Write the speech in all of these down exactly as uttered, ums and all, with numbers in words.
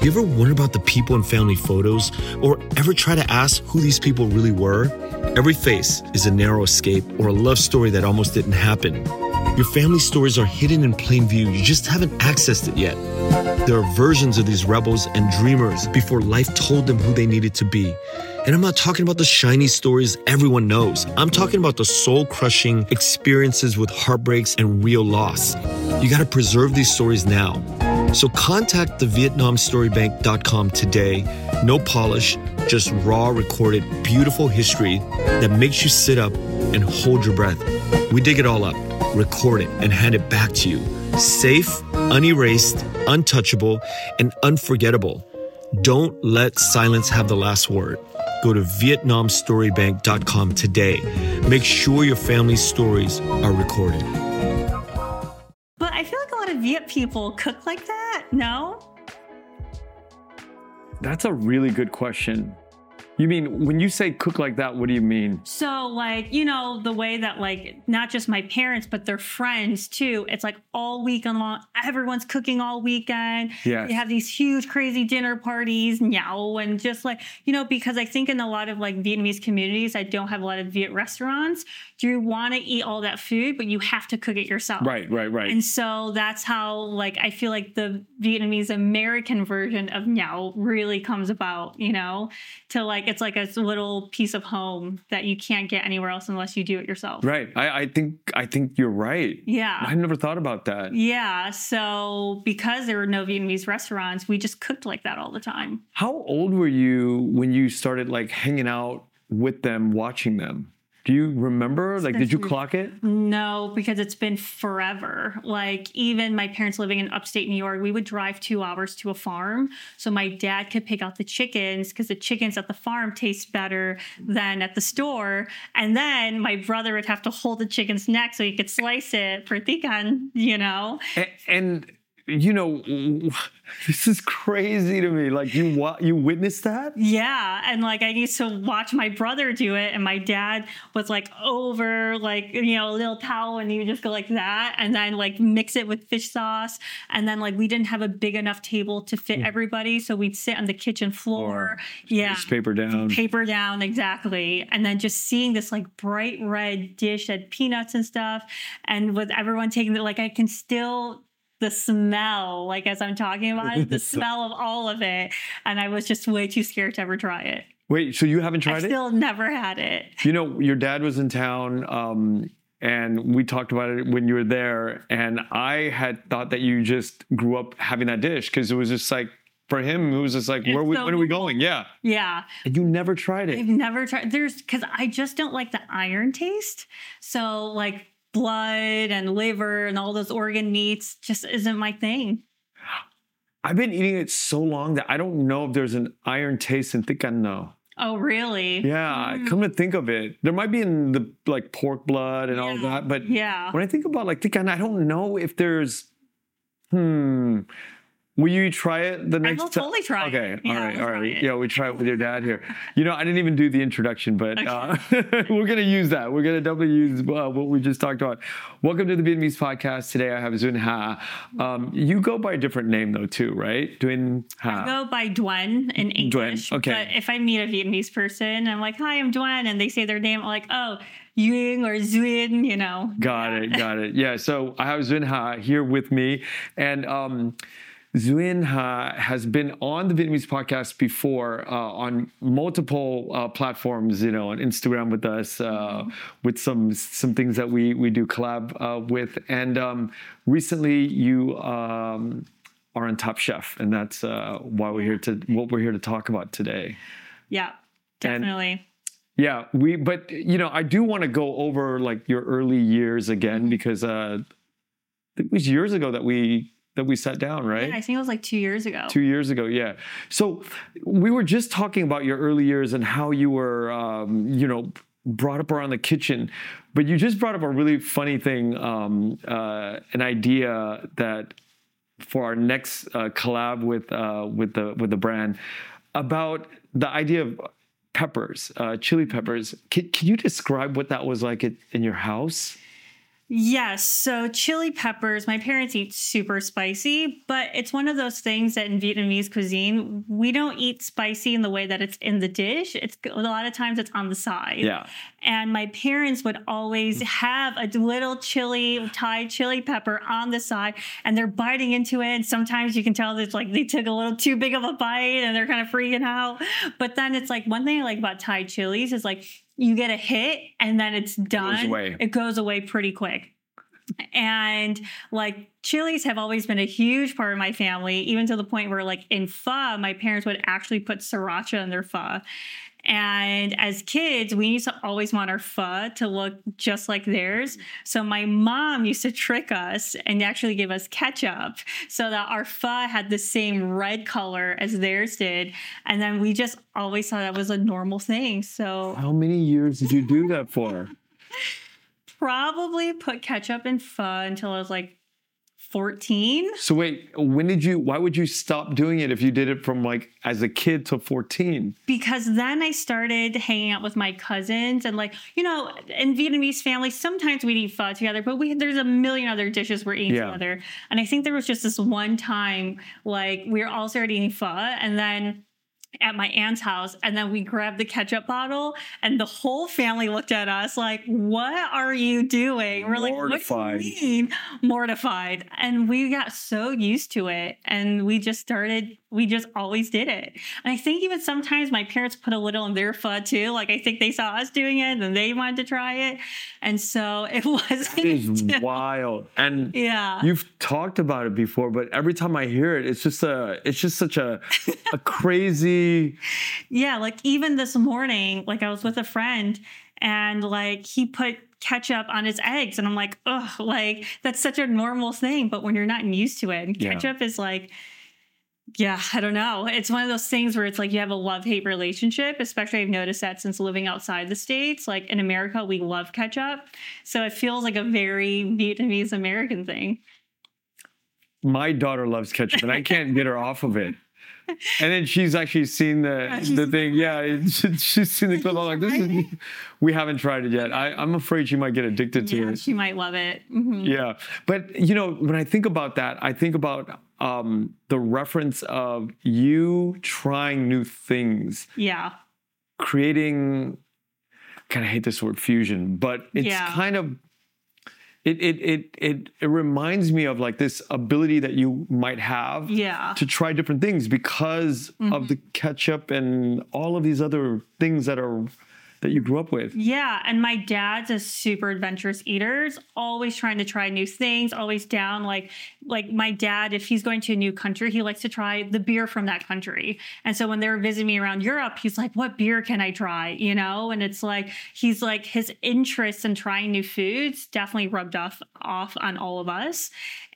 You ever wonder about the people in family photos or ever try to ask who these people really were? Every face is a narrow escape or a love story that almost didn't happen. Your family stories are hidden in plain view. You just haven't accessed it yet. There are versions of these rebels and dreamers before life told them who they needed to be. And I'm not talking about the shiny stories everyone knows. I'm talking about the soul-crushing experiences with heartbreaks and real loss. You got to preserve these stories now. So contact the Vietnam Story Bank dot com today. No polish, just raw, recorded, beautiful history that makes you sit up and hold your breath. We dig it all up, record it, and hand it back to you. Safe, unerased, untouchable, and unforgettable. Don't let silence have the last word. Go to Vietnam Story Bank dot com today. Make sure your family's stories are recorded. But I feel like a lot of Viet people cook like that. No? That's a really good question. You mean, when you say cook like that, what do you mean? So, like, you know, the way that, like, not just my parents, but their friends, too. It's, like, all weekend long. Everyone's cooking all weekend. Yes. They have these huge, crazy dinner parties, meow, and just, like, you know, because I think in a lot of, like, Vietnamese communities that don't have a lot of Viet restaurants, you want to eat all that food, but you have to cook it yourself. Right, right, right. And so that's how, like, I feel like the Vietnamese American version of meow really comes about, you know, to, like, it's like a little piece of home that you can't get anywhere else unless you do it yourself. Right. I, I think I think you're right. Yeah. I never thought about that. Yeah. So because there were no Vietnamese restaurants, we just cooked like that all the time. How old were you when you started like hanging out with them, watching them? Do you remember? Like, did you clock it? No, because it's been forever. Like, even my parents living in upstate New York, we would drive two hours to a farm. So my dad could pick out the chickens because the chickens at the farm taste better than at the store. And then my brother would have to hold the chicken's neck so he could slice it for tikan, you know? And, and you know, this is crazy to me. Like, you wa- you witnessed that? Yeah. And, like, I used to watch my brother do it. And my dad was, like, over, like, you know, a little towel. And he would just go like that. And then, like, mix it with fish sauce. And then, like, we didn't have a big enough table to fit mm. everybody. So we'd sit on the kitchen floor. Or yeah. Just paper down. Paper down, exactly. And then just seeing this, like, bright red dish that had peanuts and stuff. And with everyone taking it, like, I can still... the smell, like as I'm talking about it, the smell of all of it. And I was just way too scared to ever try it. Wait, so you haven't tried I it? still never had it. You know, your dad was in town um, and we talked about it when you were there. And I had thought that you just grew up having that dish because it was just like, for him, it was just like, where we, so when are we going? Yeah. Yeah. And you never tried it. I've never tried. There's, because I just don't like the iron taste. So like, blood and liver and all those organ meats just isn't my thing. I've been eating it so long that I don't know if there's an iron taste in tikan now. Oh, really? Yeah, Mm. come to think of it. There might be in the like pork blood and yeah. all that, but yeah. when I think about like tikan, I don't know if there's, hmm, will you try it the next time? I will totally try okay. it. Okay, all yeah, right, we'll all right. it. Yeah, we try it with your dad here. You know, I didn't even do the introduction, but okay. uh, we're going to use that. We're going to definitely use uh, what we just talked about. Welcome to the Vietnamese podcast. Today I have Duen Ha. Um, you go by a different name though too, right? Duen Ha. I go by Duen in English. Duen, okay. But if I meet a Vietnamese person, I'm like, hi, I'm Duen. And they say their name, I'm like, oh, Yuing or Zuin, you know. Got yeah. it, got it. Yeah, so I have Duen Ha here with me. And um, Duen Ha has been on the Vietnamese podcast before uh, on multiple uh, platforms, you know, on Instagram with us, uh, mm-hmm. with some some things that we we do collab uh, with. And um, recently you um, are on Top Chef, and that's uh, why we're here to what we're here to talk about today. Yeah, definitely. And, yeah, we. But you know, I do want to go over like your early years again mm-hmm. because uh, it was years ago that we. that we sat down, right? Yeah, I think it was like two years ago. Two years ago, yeah. So we were just talking about your early years and how you were, um, you know, brought up around the kitchen. But you just brought up a really funny thing, um, uh, an idea that for our next uh, collab with uh, with the with the brand about the idea of peppers, uh, chili peppers. Can, can you describe what that was like at, in your house? Yes. So chili peppers, my parents eat super spicy, but it's one of those things that in Vietnamese cuisine, we don't eat spicy in the way that it's in the dish. It's a lot of times it's on the side. Yeah. And my parents would always have a little chili, Thai chili pepper on the side, and they're biting into it. And sometimes you can tell that it's like they took a little too big of a bite and they're kind of freaking out. But then it's like one thing I like about Thai chilies is like you get a hit and then it's done. It goes away. It goes away pretty quick. And like chilies have always been a huge part of my family, even to the point where like in pho, my parents would actually put sriracha in their pho. And as kids, we used to always want our pho to look just like theirs. So my mom used to trick us and actually give us ketchup so that our pho had the same red color as theirs did. And then we just always thought that was a normal thing. So How many years did you do that for? probably put ketchup in pho until I was like fourteen. So wait, when did you, why would you stop doing it if you did it from like as a kid to fourteen? Because then I started hanging out with my cousins and like, you know, in Vietnamese families, sometimes we'd eat pho together, but we there's a million other dishes we're eating Yeah. together. And I think there was just this one time, like we were all started eating pho and then at my aunt's house, and then we grabbed the ketchup bottle and the whole family looked at us like, what are you doing? We're like, Mortified. what do you mean? Mortified. And we got so used to it and we just started, we just always did it. And I think even sometimes my parents put a little in their pho too. Like I think they saw us doing it and they wanted to try it. And so it wasn't. It is wild. And Yeah. you've talked about it before, but every time I hear it, it's just a, it's just such a, a crazy. Yeah, like even this morning, like I was with a friend and like he put ketchup on his eggs and I'm like, ugh, like that's such a normal thing. But when you're not used to it, and Yeah. ketchup is like, yeah, I don't know. It's one of those things where it's like you have a love-hate relationship, especially I've noticed that since living outside the States. Like in America, we love ketchup. So it feels like a very Vietnamese American thing. My daughter loves ketchup and I can't get her off of it. And then she's actually seen the the thing. Yeah, she's seen the clip. I'm like, this is, we haven't tried it yet. I, I'm afraid she might get addicted to Yeah, it. she might love it. Mhm. Yeah. But, you know, when I think about that, I think about um, the reference of you trying new things, Yeah. creating, kind of hate this word fusion, but it's Yeah. kind of, It, it it it it reminds me of like this ability that you might have Yeah. to try different things because of the ketchup and all of these other things that are that you grew up with. Yeah, and my dad's a super adventurous eater. He's always trying to try new things, always down. Like, like my dad, if he's going to a new country, he likes to try the beer from that country. And so when they were visiting me around Europe, he's like, what beer can I try? You know? And it's like, he's like, his interest in trying new foods definitely rubbed off, off on all of us.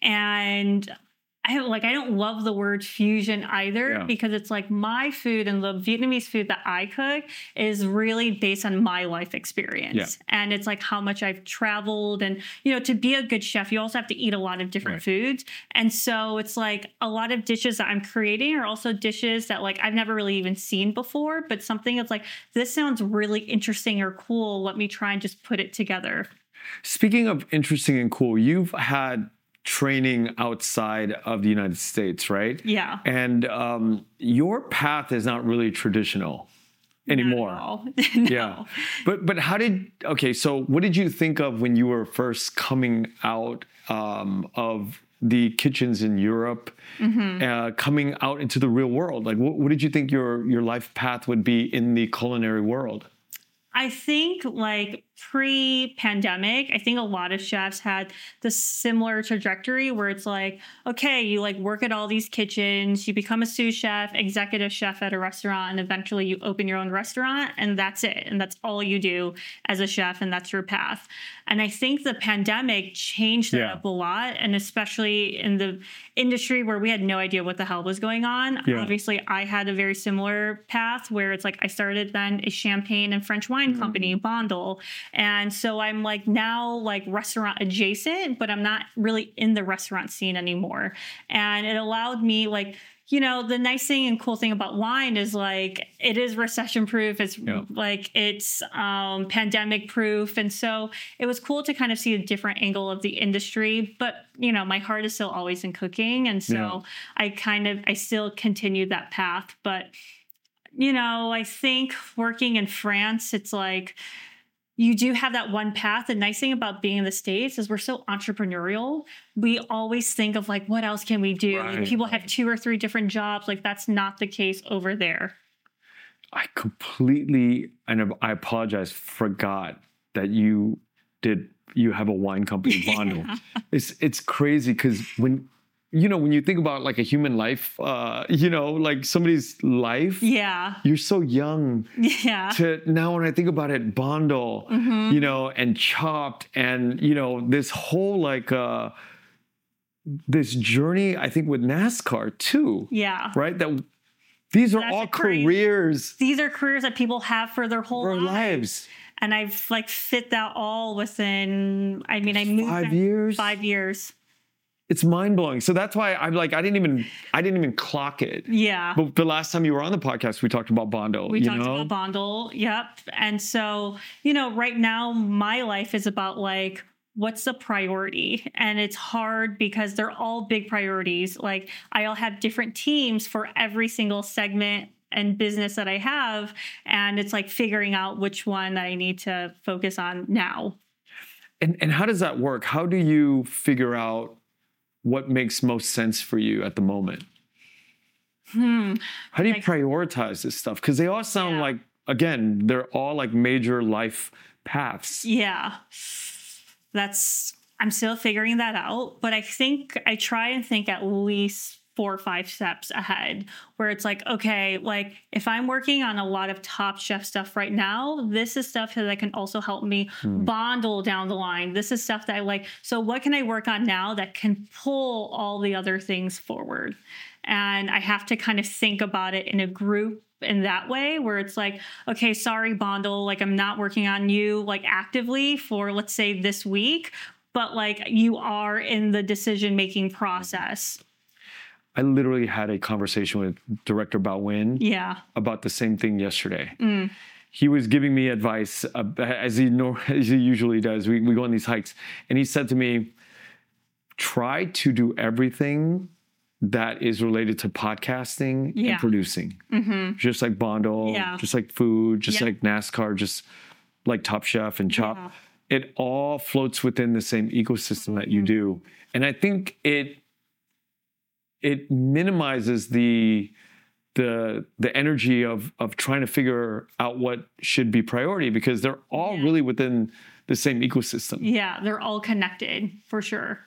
And I don't, like I don't love the word fusion either Yeah. because it's like my food and the Vietnamese food that I cook is really based on my life experience. Yeah. And it's like how much I've traveled and, you know, to be a good chef, you also have to eat a lot of different Right. foods. And so it's like a lot of dishes that I'm creating are also dishes that like I've never really even seen before, but something that's like, this sounds really interesting or cool. Let me try and just put it together. Speaking of interesting and cool, you've had training outside of the United States, right? Yeah. And um, your path is not really traditional anymore. Not at all. No. Yeah. But but how did okay, so what did you think of when you were first coming out um, of the kitchens in Europe, Mm-hmm. uh, coming out into the real world? Like what, what did you think your your life path would be in the culinary world? I think like pre-pandemic, I think a lot of chefs had the similar trajectory where it's like, okay, you like work at all these kitchens, you become a sous chef, executive chef at a restaurant, and eventually you open your own restaurant and that's it. And that's all you do as a chef and that's your path. And I think the pandemic changed that Yeah. up a lot. And especially in the industry where we had no idea what the hell was going on. Yeah. Obviously, I had a very similar path where it's like I started then a champagne and French wine company, Bondel. And so I'm like now like restaurant adjacent, but I'm not really in the restaurant scene anymore. And it allowed me like, you know, the nice thing and cool thing about wine is like it is recession proof. It's Yeah. like it's um, pandemic proof. And so it was cool to kind of see a different angle of the industry. But, you know, my heart is still always in cooking. And so Yeah. I kind of, I still continued that path. But, you know, I think working in France, it's like, you do have that one path. The nice thing about being in the States is we're so entrepreneurial. We always think of like, what else can we do? Right. Like, people have two or three different jobs. Like, that's not the case over there. I completely, and I apologize, forgot that you did, you have a wine company, Bondo. Yeah. It's, it's crazy because when, you know, when you think about like a human life, uh, you know, like somebody's life, Yeah. you're so young. Yeah. To now, when I think about it, Bondo, Mhm. you know, and Chopped, and you know, this whole like uh, this journey, I think with NASCAR too, Yeah. right? That these are That's all a crazy- careers These are careers that people have for their whole for lives. lives. And I've like fit that all within, I mean, I moved Five back- years? Five years. It's mind blowing. So that's why I'm like, I didn't even, I didn't even clock it. Yeah. But the last time you were on the podcast, we talked about Bondo. We you talked know? about Bondel. Yep. And so, you know, right now my life is about like, what's the priority? And it's hard because they're all big priorities. Like, I all have different teams for every single segment and business that I have. And it's like figuring out which one I need to focus on now. And and how does that work? How do you figure out what makes most sense for you at the moment? Hmm. How do you Like- prioritize this stuff? Because they all sound Yeah. like, again, they're all like major life paths. Yeah. That's, I'm still figuring that out. But I think I try and think at least four or five steps ahead, where it's like, okay, like if I'm working on a lot of Top Chef stuff right now, this is stuff that can also help me Hmm. bondle down the line. This is stuff that I like. So what can I work on now that can pull all the other things forward? And I have to kind of think about it in a group in that way, where it's like, okay, sorry, Bondle, like I'm not working on you like actively for, let's say, this week, but like you are in the decision-making process. I literally had a conversation with Director Bawin Yeah. about the same thing yesterday. Mm. He was giving me advice, uh, as he nor- as he usually does. We, we go on these hikes, and he said to me, try to do everything that is related to podcasting Yeah. and producing. Mm-hmm. Just like Bondo, Yeah. just like food, just Yeah. like NASCAR, just like Top Chef and Chop. Yeah. It all floats within the same ecosystem that you Mhm. do. And I think it it minimizes the the the energy of of trying to figure out what should be priority, because they're all Yeah. really within the same ecosystem. Yeah, they're all connected for sure.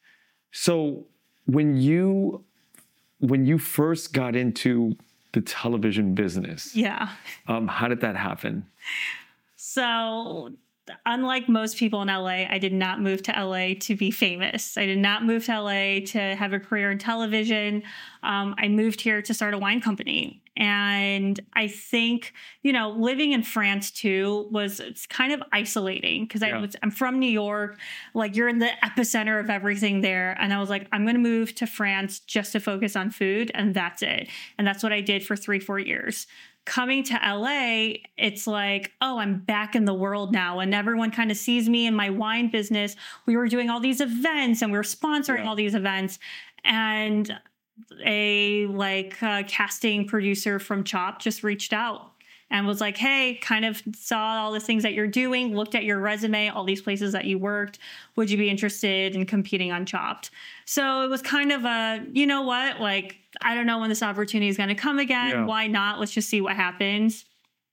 So when you when you first got into the television business, Yeah. um, how did that happen? So, unlike most people in L A, I did not move to L A to be famous. I did not move to L A to have a career in television. Um, I moved here to start a wine company. And I think, you know, living in France too was, it's kind of isolating because Yeah. I was, I'm from New York, like you're in the epicenter of everything there. And I was like, I'm going to move to France just to focus on food. And that's it. And that's what I did for three, four years. Coming to L A, it's like, oh, I'm back in the world now. And everyone kind of sees me in my wine business. We were doing all these events and we were sponsoring Yeah. all these events. And a like uh, casting producer from Chop just reached out and was like, hey, kind of saw all the things that you're doing, looked at your resume, all these places that you worked. Would you be interested in competing on Chopped? So it was kind of a, you know what, like, I don't know when this opportunity is going to come again. Yeah. Why not? Let's just see what happens.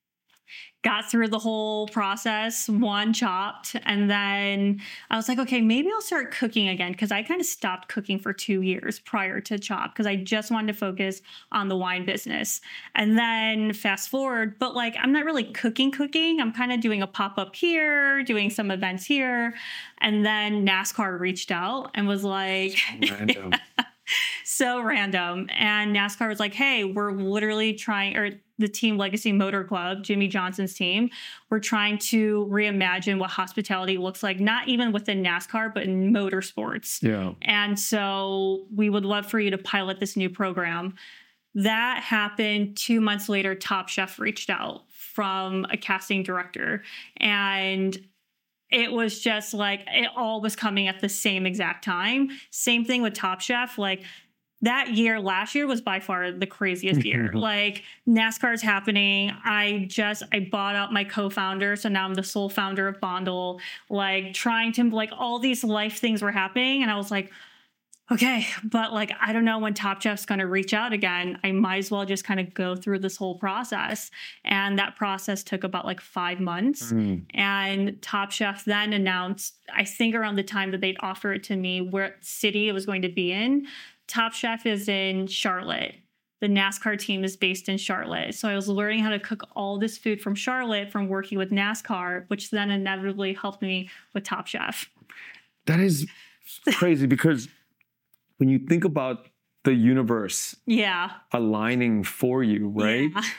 Got through the whole process, won Chopped. And then I was like, okay, maybe I'll start cooking again. Cause I kind of stopped cooking for two years prior to Chopped because I just wanted to focus on the wine business. And then fast forward, but like, I'm not really cooking, cooking. I'm kind of doing a pop-up here, doing some events here. And then NASCAR reached out and was like, Random. So random. And NASCAR was like, hey, we're literally trying, or the Team Legacy Motor Club, Jimmy Johnson's team, we're trying to reimagine what hospitality looks like, not even within NASCAR, but in motorsports. Yeah. And so we would love for you to pilot this new program. That happened. Two months later, Top Chef reached out from a casting director. And it was just like, it all was coming at the same exact time. Same thing with Top Chef. Like that year, last year was by far the craziest year. Like NASCAR's happening. I just, I bought out my co-founder. So now I'm the sole founder of Bondle, like trying to, like all these life things were happening. And I was like, okay, but like, I don't know when Top Chef's going to reach out again. I might as well just kind of go through this whole process. And that process took about like five months. Mm. And Top Chef then announced, I think around the time that they'd offer it to me, where city it was going to be in. Top Chef is in Charlotte. The NASCAR team is based in Charlotte. So I was learning how to cook all this food from Charlotte from working with NASCAR, which then inevitably helped me with Top Chef. That is crazy because when you think about the universe yeah. aligning for you, right? Yeah.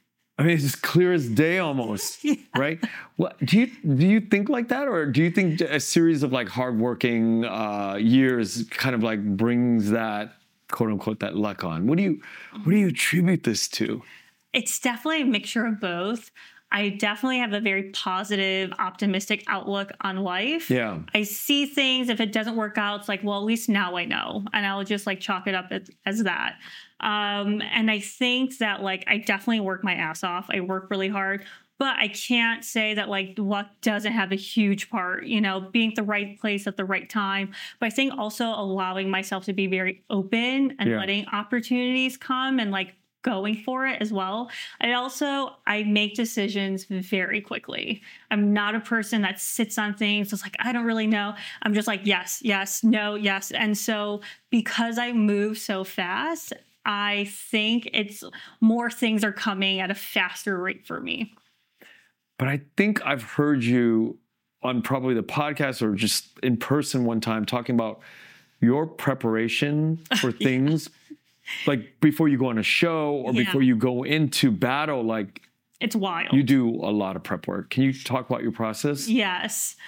I mean, it's just clear as day almost, yeah. right? What, do you do you think like that? Or do you think a series of like hardworking uh, years kind of like brings that, quote unquote, that luck on? What do you, what do you attribute this to? It's definitely a mixture of both. I definitely have a very positive, optimistic outlook on life. Yeah. I see things. If it doesn't work out, it's like, well, at least now I know. And I'll just like chalk it up as, as that. Um, and I think that like, I definitely work my ass off. I work really hard, but I can't say that like luck doesn't have a huge part, you know, being at the right place at the right time. But I think also allowing myself to be very open and yeah. letting opportunities come and like, going for it as well. I also, I make decisions very quickly. I'm not a person that sits on things. It's like, I don't really know. I'm just like, yes, yes, no, yes. And so because I move so fast, I think it's more things are coming at a faster rate for me. But I think I've heard you on probably the podcast or just in person one time talking about your preparation for yeah. things. Like before you go on a show or yeah. before you go into battle, like it's wild. You do a lot of prep work. Can you talk about your process? Yes.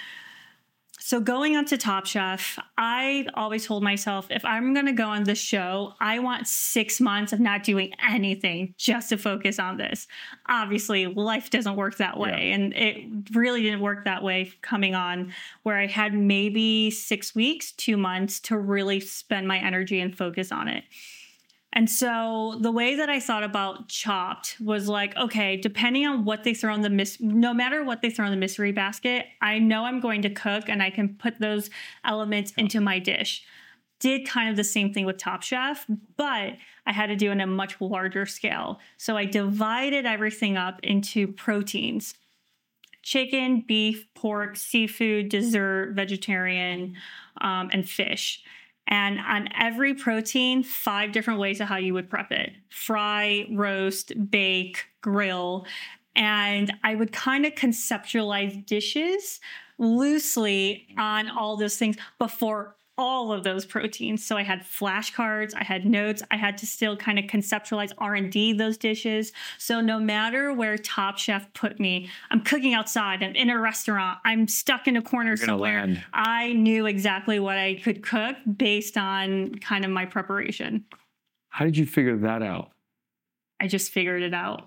So going on to Top Chef, I always told myself, if I'm going to go on this show, I want six months of not doing anything just to focus on this. Obviously, life doesn't work that way. Yeah. And it really didn't work that way coming on, where I had maybe six weeks, two months to really spend my energy and focus on it. And so the way that I thought about Chopped was like, okay, depending on what they throw in the mis- no matter what they throw in the mystery basket, I know I'm going to cook and I can put those elements into my dish. Did kind of the same thing with Top Chef, but I had to do it on a much larger scale. So I divided everything up into proteins: chicken, beef, pork, seafood, dessert, vegetarian, um, and fish. And on every protein, five different ways of how you would prep it: fry, roast, bake, grill. And I would kind of conceptualize dishes loosely on all those things before all of those proteins. So I had flashcards, I had notes, I had to still kind of conceptualize R and D those dishes. So no matter where Top Chef put me, I'm cooking outside, I'm in a restaurant, I'm stuck in a corner somewhere. Land. I knew exactly what I could cook based on kind of my preparation. How did you figure that out? I just figured it out.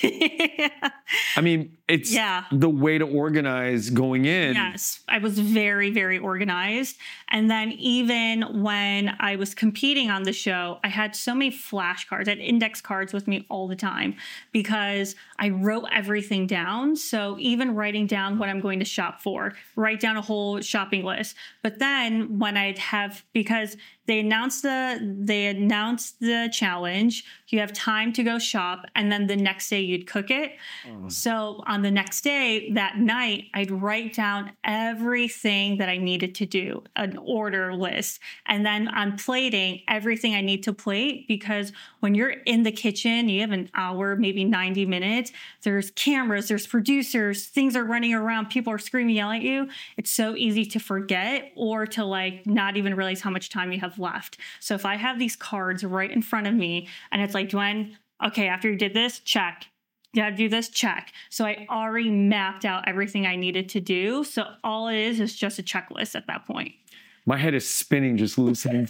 I mean, it's yeah. the way to organize going in. Yes, I was very, very organized. And then even when I was competing on the show, I had so many flashcards. I had index cards with me all the time because I wrote everything down. So even writing down what I'm going to shop for, write down a whole shopping list. But then when I'd have, because they announced the they announced the challenge, you have time to go shop, and then the next day you'd cook it. Oh. So on the next day, that night, I'd write down everything that I needed to do, an order list. And then on plating, everything I need to plate, because when you're in the kitchen, you have an hour, maybe ninety minutes, there's cameras, there's producers, things are running around, people are screaming, yelling at you. It's so easy to forget or to like not even realize how much time you have left. So if I have these cards right in front of me and it's like, Dwayne, okay, after you did this, check. You gotta do this, check. So I already mapped out everything I needed to do. So all it is is just a checklist at that point. My head is spinning just listening.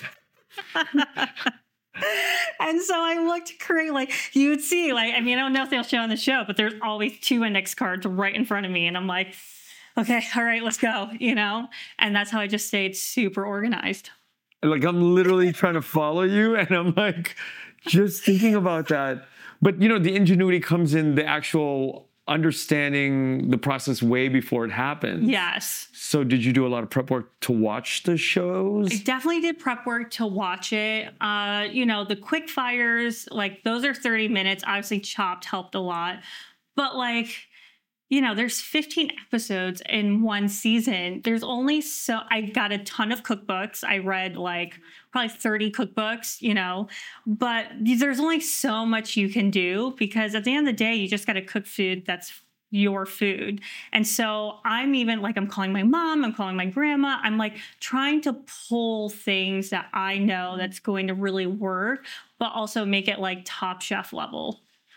And so I looked to create, like, you would see, like, I mean, I don't know if they'll show on the show, but there's always two index cards right in front of me. And I'm like, okay, all right, let's go, you know? And that's how I just stayed super organized. Like, I'm literally trying to follow you, and I'm like, just thinking about that. But, you know, the ingenuity comes in the actual understanding the process way before it happens. Yes. So did you do a lot of prep work to watch the shows? I definitely did prep work to watch it. Uh, you know, the quick fires, like those are thirty minutes. Obviously Chopped helped a lot. But like, you know, there's fifteen episodes in one season. There's only so, I got a ton of cookbooks. I read like probably thirty cookbooks, you know, but there's only so much you can do, because at the end of the day, you just got to cook food that's your food. And so I'm even like, I'm calling my mom, I'm calling my grandma. I'm like trying to pull things that I know that's going to really work, but also make it like Top Chef level.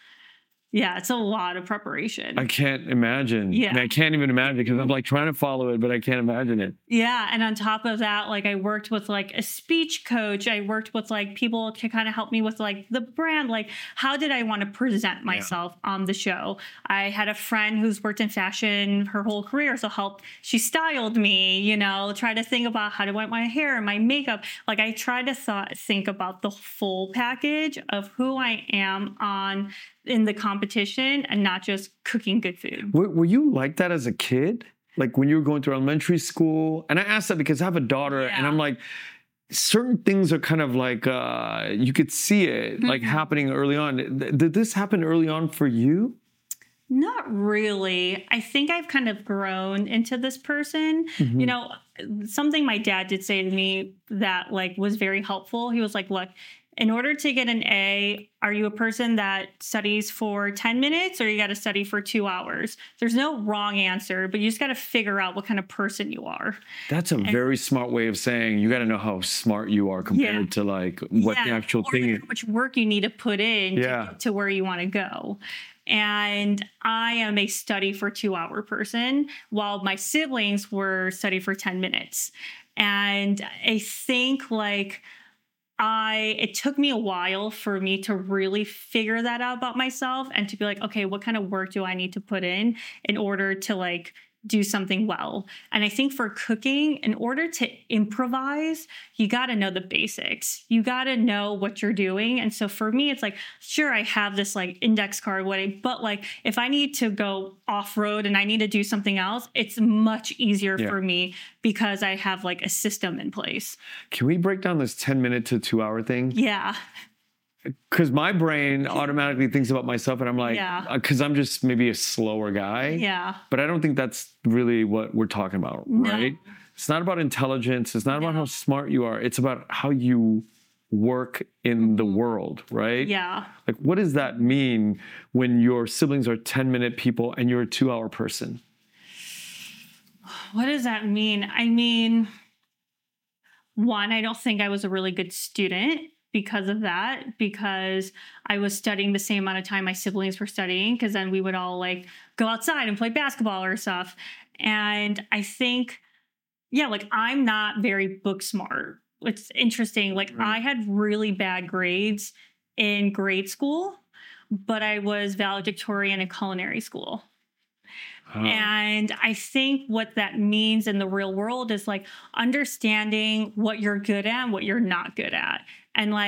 Yeah, it's a lot of preparation. I can't imagine. Yeah. And I can't even imagine, because I'm like trying to follow it, but I can't imagine it. Yeah. And on top of that, like I worked with like a speech coach. I worked with like people to kind of help me with like the brand. Like, how did I want to present myself yeah. on the show? I had a friend who's worked in fashion her whole career. So helped, she styled me, you know, try to think about how do I want my hair and my makeup. Like I try to thought, think about the full package of who I am on in the competition and not just cooking good food. Were, were you like that as a kid? Like when you were going through elementary school? And I asked that because I have a daughter yeah. and I'm like, certain things are kind of like, uh, you could see it like mm-hmm. happening early on. Did this happen early on for you? Not really. I think I've kind of grown into this person. Mm-hmm. You know, something my dad did say to me that like was very helpful. He was like, look, in order to get an A, are you a person that studies for ten minutes or you got to study for two hours? There's no wrong answer, but you just got to figure out what kind of person you are. That's a and, very smart way of saying you got to know how smart you are compared yeah. to like what yeah. the actual or thing like is. How much work you need to put in yeah. to get to where you want to go. And I am a study for two hour person, while my siblings were study for ten minutes. And I think like, I, it took me a while for me to really figure that out about myself and to be like, okay, what kind of work do I need to put in in order to like do something well? And I think for cooking, in order to improvise, you got to know the basics. You got to know what you're doing. And so for me, it's like, sure, I have this like index card, what I, but like if I need to go off road and I need to do something else, it's much easier yeah. for me because I have like a system in place. Can we break down this ten minute to two hour thing? Yeah. Because my brain automatically thinks about myself and I'm like, because yeah. I'm just maybe a slower guy. Yeah. But I don't think that's really what we're talking about, right? No. It's not about intelligence. It's not no. about how smart you are. It's about how you work in the world, right? Yeah. Like, what does that mean when your siblings are ten minute people and you're a two hour person? What does that mean? I mean, one, I don't think I was a really good student because of that, because I was studying the same amount of time my siblings were studying, because then we would all like go outside and play basketball or stuff. And I think, yeah, like I'm not very book smart. It's interesting. Like right. I had really bad grades in grade school, but I was valedictorian in culinary school. Huh. And I think what that means in the real world is like understanding what you're good at and what you're not good at. And like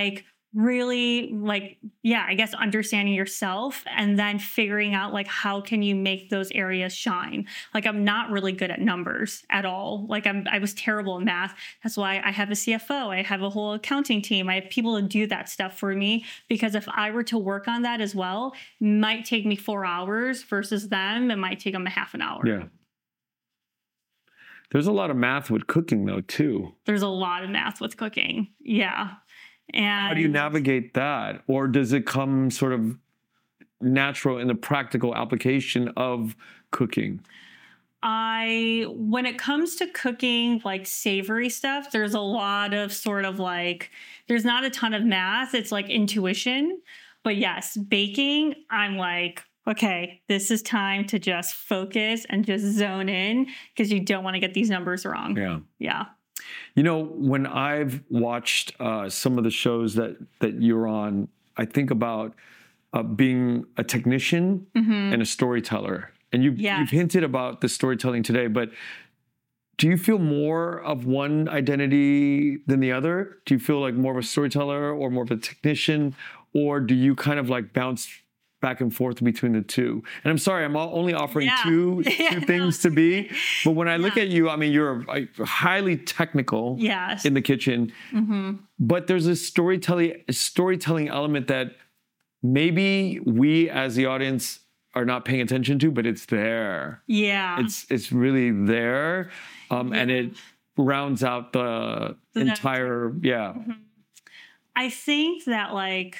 really like, yeah, I guess understanding yourself and then figuring out like how can you make those areas shine. Like I'm not really good at numbers at all. Like I'm I was terrible in math. That's why I have a C F O. I have a whole accounting team. I have people to do that stuff for me, because if I were to work on that as well, it might take me four hours versus them, it might take them a half an hour. Yeah. There's a lot of math with cooking though too. There's a lot of math with cooking. Yeah. And how do you navigate that? Or does it come sort of natural in the practical application of cooking? I, when it comes to cooking like savory stuff, there's a lot of sort of like, there's not a ton of math. It's like intuition. But yes, baking, I'm like, okay, this is time to just focus and just zone in, because you don't want to get these numbers wrong. Yeah. Yeah. You know, when I've watched uh, some of the shows that that you're on, I think about uh, being a technician mm-hmm. and a storyteller. And you've, yeah. you've hinted about the storytelling today, but do you feel more of one identity than the other? Do you feel like more of a storyteller or more of a technician? Or do you kind of like bounce back and forth between the two? And I'm sorry, I'm only offering yeah. two, two yeah, things no. to be. But when I yeah. look at you, I mean, you're a, a highly technical yes. in the kitchen. Mm-hmm. But there's a storytelling, a storytelling element that maybe we as the audience are not paying attention to, but it's there. Yeah. It's it's really there. Um, yeah. And it rounds out the, the entire, next. yeah. Mm-hmm. I think that like,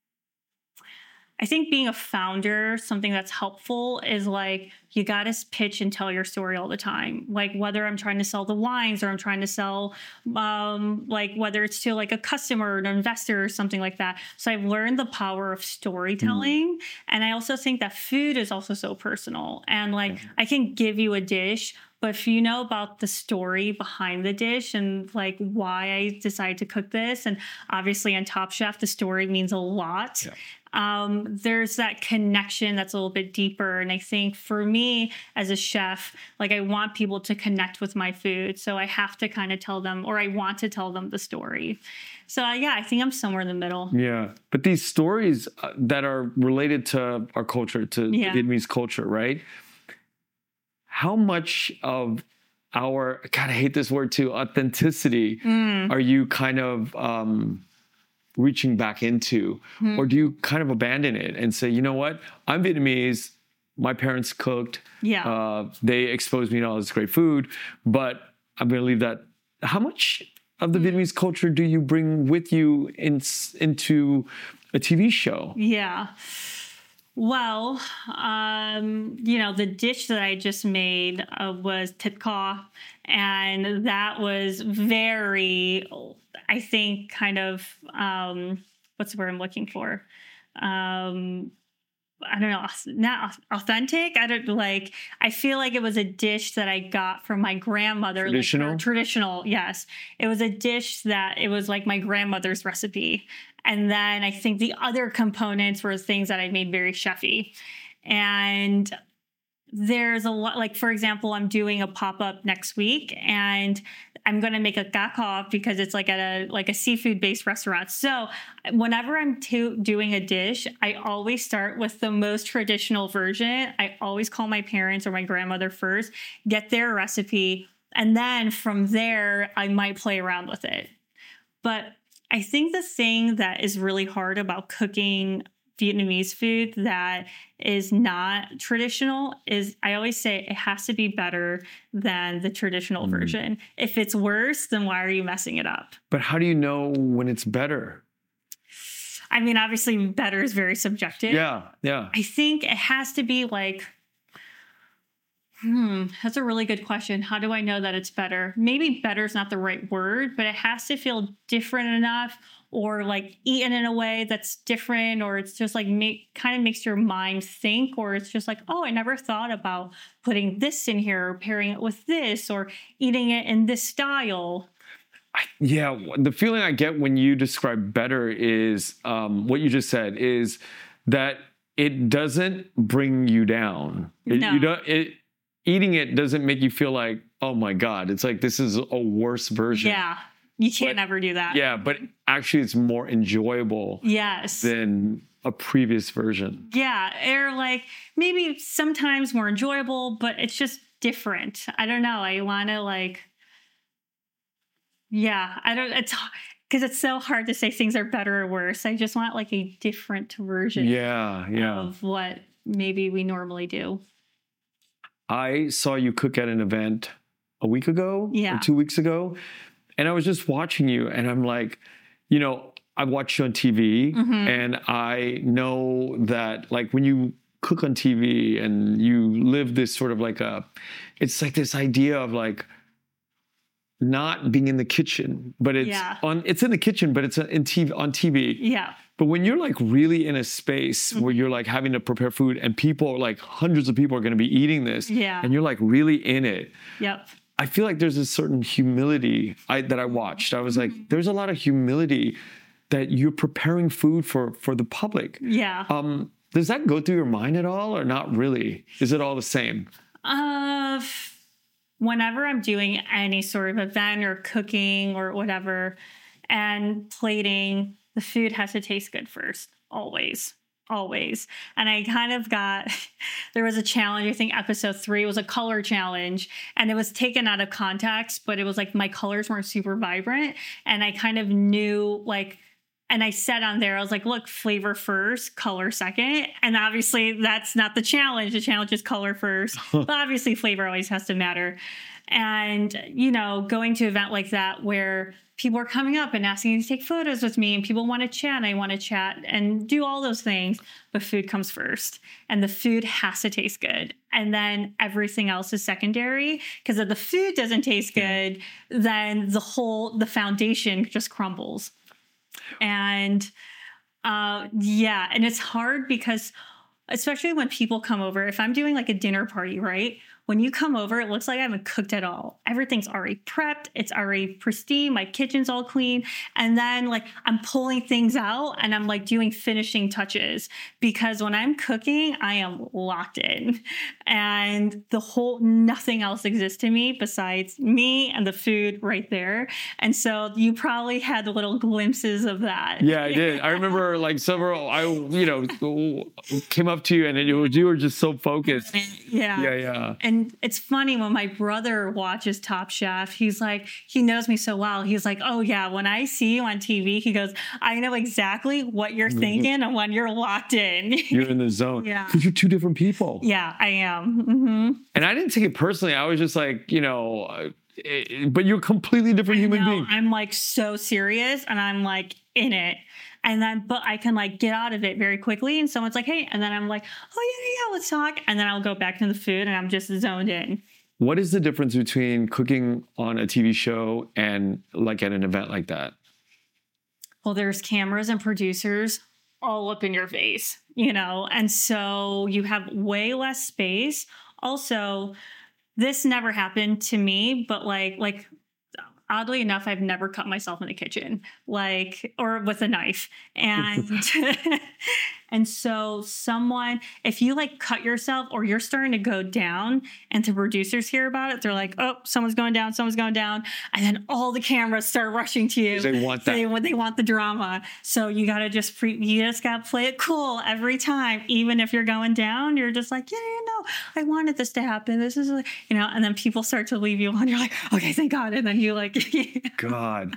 I think being a founder, something that's helpful is like, you got to pitch and tell your story all the time. Like whether I'm trying to sell the wines or I'm trying to sell, um, like whether it's to like a customer or an investor or something like that. So I've learned the power of storytelling. Mm. And I also think that food is also so personal. And like, mm. I can give you a dish, but if you know about the story behind the dish and like why I decided to cook this, and obviously on Top Chef, the story means a lot. Yeah. Um, there's that connection that's a little bit deeper. And I think for me as a chef, like I want people to connect with my food. So I have to kind of tell them, or I want to tell them the story. So uh, yeah, I think I'm somewhere in the middle. Yeah. But these stories uh, that are related to our culture, to yeah. Vietnamese culture, right? How much of our, God, I hate this word too, authenticity, mm. are you kind of um, reaching back into? Mm. Or do you kind of abandon it and say, you know what, I'm Vietnamese, my parents cooked, yeah. uh, they exposed me to all this great food, but I'm going to leave that. How much of the mm. Vietnamese culture do you bring with you in, into a T V show? Yeah. Well, um, you know, the dish that I just made uh, was thịt kho, and that was very, I think, kind of, um, what's the word I'm looking for? Um, I don't know, not authentic. I don't like, I feel like it was a dish that I got from my grandmother. Traditional? Like, traditional, yes. It was a dish that it was like my grandmother's recipe. And then I think the other components were things that I made very chefy. And there's a lot, like, for example, I'm doing a pop-up next week and I'm going to make a cá kho because it's like at a, like a seafood based restaurant. So whenever I'm to, doing a dish, I always start with the most traditional version. I always call my parents or my grandmother first, get their recipe. And then from there, I might play around with it. But I think the thing that is really hard about cooking Vietnamese food that is not traditional is, I always say it has to be better than the traditional mm. version. If it's worse, then why are you messing it up? But how do you know when it's better? I mean, obviously better is very subjective. Yeah, yeah. I think it has to be like, Hmm, that's a really good question. How do I know that it's better? Maybe better is not the right word, but it has to feel different enough, or like eaten in a way that's different, or it's just like make, kind of makes your mind think, or it's just like, oh, I never thought about putting this in here or pairing it with this or eating it in this style. Yeah, the feeling I get when you describe better is um, what you just said is that it doesn't bring you down. It, no. You don't. It, Eating it doesn't make you feel like, oh my God, it's like this is a worse version. Yeah. You can't But- ever do that. Yeah, but actually it's more enjoyable Yes. than a previous version. Yeah. Or like maybe sometimes more enjoyable, but it's just different. I don't know. I want to like, yeah, I don't, it's because it's so hard to say things are better or worse. I just want like a different version Yeah, yeah. of what maybe we normally do. I saw you cook at an event a week ago Yeah. or two weeks ago. And I was just watching you and I'm like, you know, I watch you on T V Mhm. and I know that like when you cook on T V and you live this sort of like a, it's like this idea of like not being in the kitchen, but it's Yeah. on, it's in the kitchen, but it's in T V, on T V. Yeah. But when you're like really in a space where you're like having to prepare food and people, like hundreds of people are going to be eating this Yeah. and you're like really in it. Yep. I feel like there's a certain humility I, that I watched. I was like, there's a lot of humility that you're preparing food for for the public. Yeah. Um, does that go through your mind at all or not really? Is it all the same? Uh, whenever I'm doing any sort of event or cooking or whatever and plating, the food has to taste good first, always. Always. And I kind of got, there was a challenge, I think episode three was a color challenge and it was taken out of context, but it was like my colors weren't super vibrant. And I kind of knew like, and I said on there, I was like, look, flavor first, color second. And obviously that's not the challenge. The challenge is color first. But obviously flavor always has to matter. And, you know, going to an event like that where people are coming up and asking me to take photos with me and people want to chat and I want to chat and do all those things, but food comes first and the food has to taste good. And then everything else is secondary because if the food doesn't taste good, then the whole, the foundation just crumbles. And uh, yeah, and it's hard because especially when people come over, if I'm doing like a dinner party, right? When you come over, it looks like I haven't cooked at all. Everything's already prepped. It's already pristine. My kitchen's all clean. And then like I'm pulling things out and I'm like doing finishing touches because when I'm cooking, I am locked in and the whole, nothing else exists to me besides me and the food right there. And so you probably had little glimpses of that. Yeah, I did. I remember like several, I, you know, came up to you and it was, you were just so focused. Yeah. Yeah, yeah. And it's funny when my brother watches Top Chef, he's like, he knows me so well. He's like, oh yeah, when I see you on T V, he goes, I know exactly what you're thinking and when you're locked in. You're in the zone. Yeah. Because you're two different people. Yeah, I am. Mm-hmm. And I didn't take it personally. I was just like, you know, uh, eh, but you're a completely different human No, being. I'm like so serious and I'm like in it. And then, but I can like get out of it very quickly. And someone's like, hey, and then I'm like, oh yeah, yeah, let's talk. And then I'll go back to the food and I'm just zoned in. What is the difference between cooking on a T V show and like at an event like that? Well, there's cameras and producers all up in your face, you know, and so you have way less space. Also, this never happened to me, but like, like, oddly enough, I've never cut myself in the kitchen, like, or with a knife. And, and so someone, if you like cut yourself or you're starting to go down and the producers hear about it, they're like, oh, someone's going down, someone's going down. And then all the cameras start rushing to you. They want that. They, they want the drama. So you got to just, pre, you just got to play it cool every time. Even if you're going down, you're just like, yeah, you know, I wanted this to happen. This is, like, you know, and then people start to leave you on. You're like, okay, thank God. And then you like, God.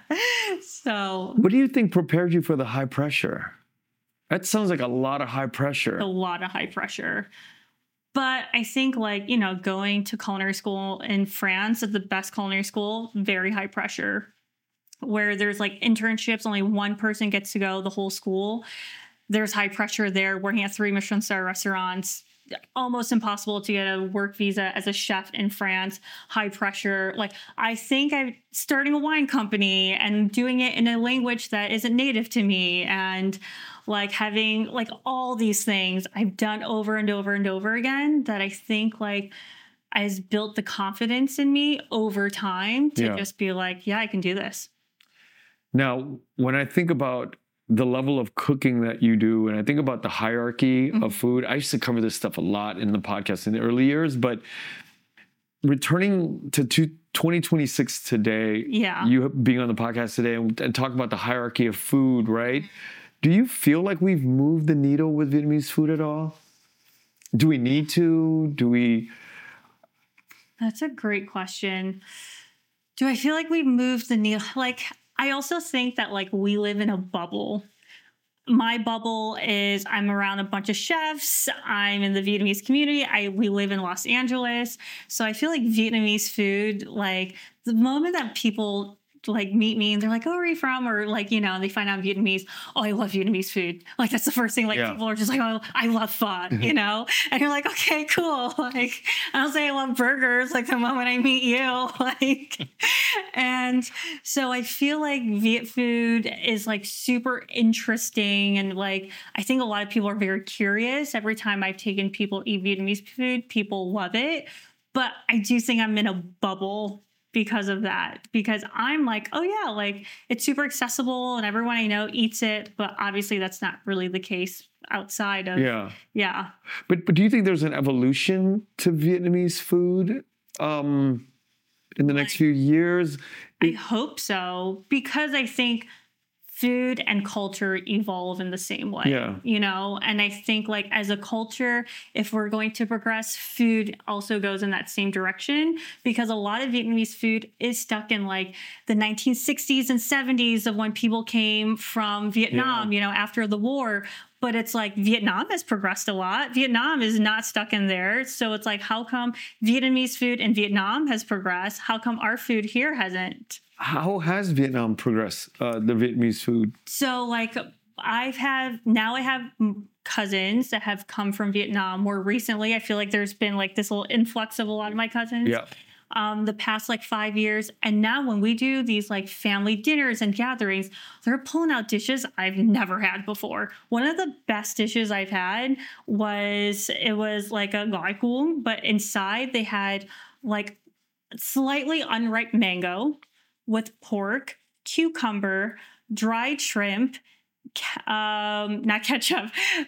so What do you think prepared you for the high pressure? That sounds like a lot of high pressure. a lot of high pressure. But I think like, you know, going to culinary school in France is the best culinary school, very high pressure, where there's like internships, only one person gets to go the whole school. There's high pressure there, working at three Michelin star restaurants. Almost impossible to get a work visa as a chef in France, high pressure. Like, I think I'm starting a wine company and doing it in a language that isn't native to me. And like having like all these things I've done over and over and over again that I think like has built the confidence in me over time to Yeah. just be like, yeah, I can do this. Now, when I think about the level of cooking that you do, and I think about the hierarchy Mm-hmm. of food, I used to cover this stuff a lot in the podcast in the early years, but returning to two, twenty twenty-six today, Yeah. you being on the podcast today and, and talk about the hierarchy of food, right? Do you feel like we've moved the needle with Vietnamese food at all? Do we need to? Do we? That's a great question. Do I feel like we've moved the needle? Like, I also think that like we live in a bubble. My bubble is I'm around a bunch of chefs. I'm in the Vietnamese community. I we live in Los Angeles. So I feel like Vietnamese food, like the moment that people like meet me and they're like, oh, where are you from? Or like, you know, they find out I'm Vietnamese. Oh, I love Vietnamese food. Like that's the first thing. Like Yeah. people are just like, oh, I love pho, you know? And you're like, okay, cool. Like I don't say I love burgers like the moment I meet you. Like, and so I feel like Viet food is like super interesting. And like, I think a lot of people are very curious. Every time I've taken people eat Vietnamese food, people love it. But I do think I'm in a bubble because of that, because I'm like, oh yeah, like it's super accessible and everyone I know eats it, but obviously that's not really the case outside of Yeah. yeah. But but do you think there's an evolution to Vietnamese food um, in the next Like- few years? I hope so, because I think food and culture evolve in the same way. Yeah. You know, and I think like as a culture, if we're going to progress, food also goes in that same direction, because a lot of Vietnamese food is stuck in like the nineteen sixties and seventies of when people came from Vietnam, Yeah. you know, after the war. But it's like Vietnam has progressed a lot. Vietnam is not stuck in there. So it's like, how come Vietnamese food in Vietnam has progressed? How come our food here hasn't? How has Vietnam progressed, uh, the Vietnamese food? So like I've had, now I have cousins that have come from Vietnam more recently. I feel like there's been like this little influx of a lot of my cousins. Yeah. Um, the past like five years. And now when we do these like family dinners and gatherings, they're pulling out dishes I've never had before. One of the best dishes I've had was, it was like a gai cuong, but inside they had like slightly unripe mango with pork, cucumber, dried shrimp, ca- um, not ketchup,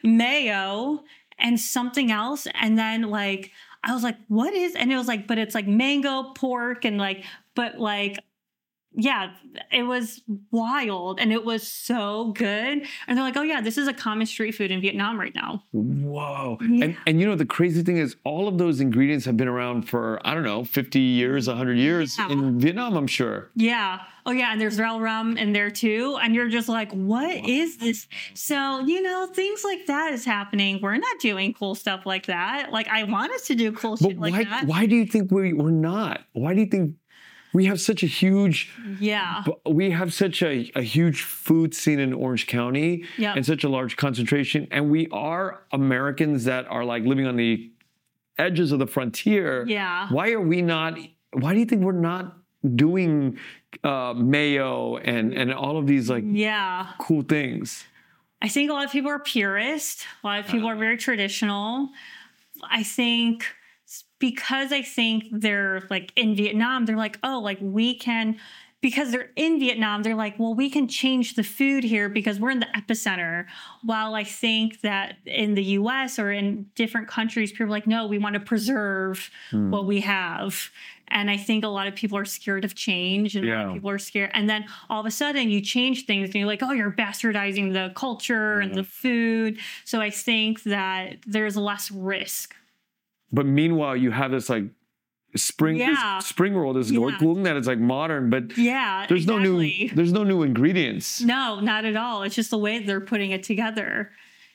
mayo, and something else. And then like, I was like, what is, and it was like, but it's like mango, pork, and like, but like, yeah, it was wild and it was so good. And they're like, oh yeah, this is a common street food in Vietnam right now. Whoa. Yeah. And and you know, the crazy thing is all of those ingredients have been around for, I don't know, fifty years, one hundred years Yeah. in Vietnam, I'm sure. Yeah. Oh yeah, and there's Rel Rum in there too. And you're just like, what is this? So, you know, things like that is happening. We're not doing cool stuff like that. Like I want us to do cool But shit like why, that. why do you think we, we're not? Why do you think we have such a huge, Yeah. we have such a, a huge food scene in Orange County Yep. and such a large concentration, and we are Americans that are like living on the edges of the frontier. Yeah. Why are we not, why do you think we're not doing uh, mayo and, and all of these like Yeah. cool things? I think a lot of people are purist. A lot of people are very traditional. I think because I think they're like in Vietnam, they're like, oh, like we can, because they're in Vietnam, they're like, well, we can change the food here because we're in the epicenter. While I think that in the U S or in different countries, people are like, no, we want to preserve Hmm. what we have. And I think a lot of people are scared of change and a lot Yeah. of people are scared. And then all of a sudden you change things and you're like, oh, you're bastardizing the culture and the food. So I think that there's less risk. But meanwhile, you have this like spring Yeah. this spring roll, this Yeah. gỏi cuống that is like modern, but Yeah, there's no exactly. new there's no new ingredients. No, not at all. It's just the way they're putting it together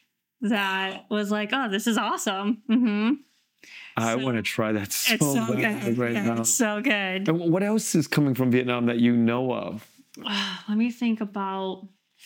that was like, oh, this is awesome. Mm-hmm. I So- want to try that so, It's so bad good. right Yeah, now. it's so good. And what else is coming from Vietnam that you know of? Let me think about.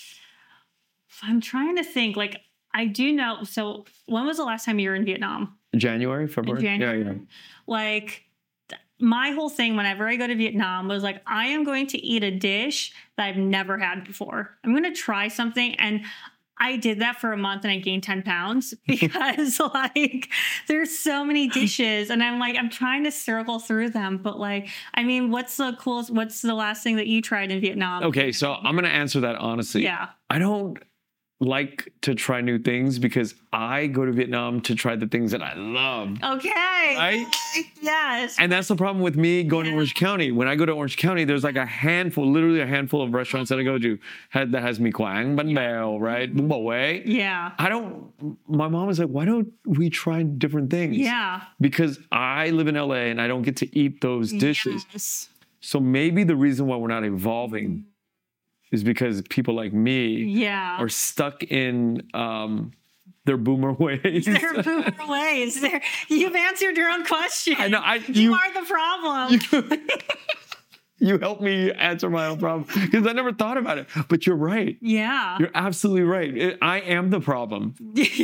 I'm trying to think. Like, I do know. So, when was the last time you were in Vietnam? January, In February? January. Yeah, yeah. Like, th- my whole thing whenever I go to Vietnam was like, I am going to eat a dish that I've never had before. I'm going to try something. And I did that for a month and I gained ten pounds because like there's so many dishes and I'm like, I'm trying to circle through them. But like, I mean, what's the coolest, what's the last thing that you tried in Vietnam? Okay, so I'm gonna answer that honestly. Yeah. I don't like to try new things because I go to Vietnam to try the things that I love. Okay. Right? Yes. And that's the problem with me going Yeah. to Orange County. When I go to Orange County, there's like a handful, literally a handful of restaurants that I go to had, that has mi quang, bánh bèo, right? Bún bò Huế. Yeah. I don't, my mom was like, why don't we try different things? Yeah. Because I live in L A and I don't get to eat those dishes. Yes. So maybe the reason why we're not evolving is because people like me Yeah. are stuck in um, their boomer ways. Their boomer ways. They're, you've answered your own question. I know. I, you, you, are the problem. you, you helped me answer my own problem because I never thought about it. But you're right. Yeah. You're absolutely right. It, I am the problem.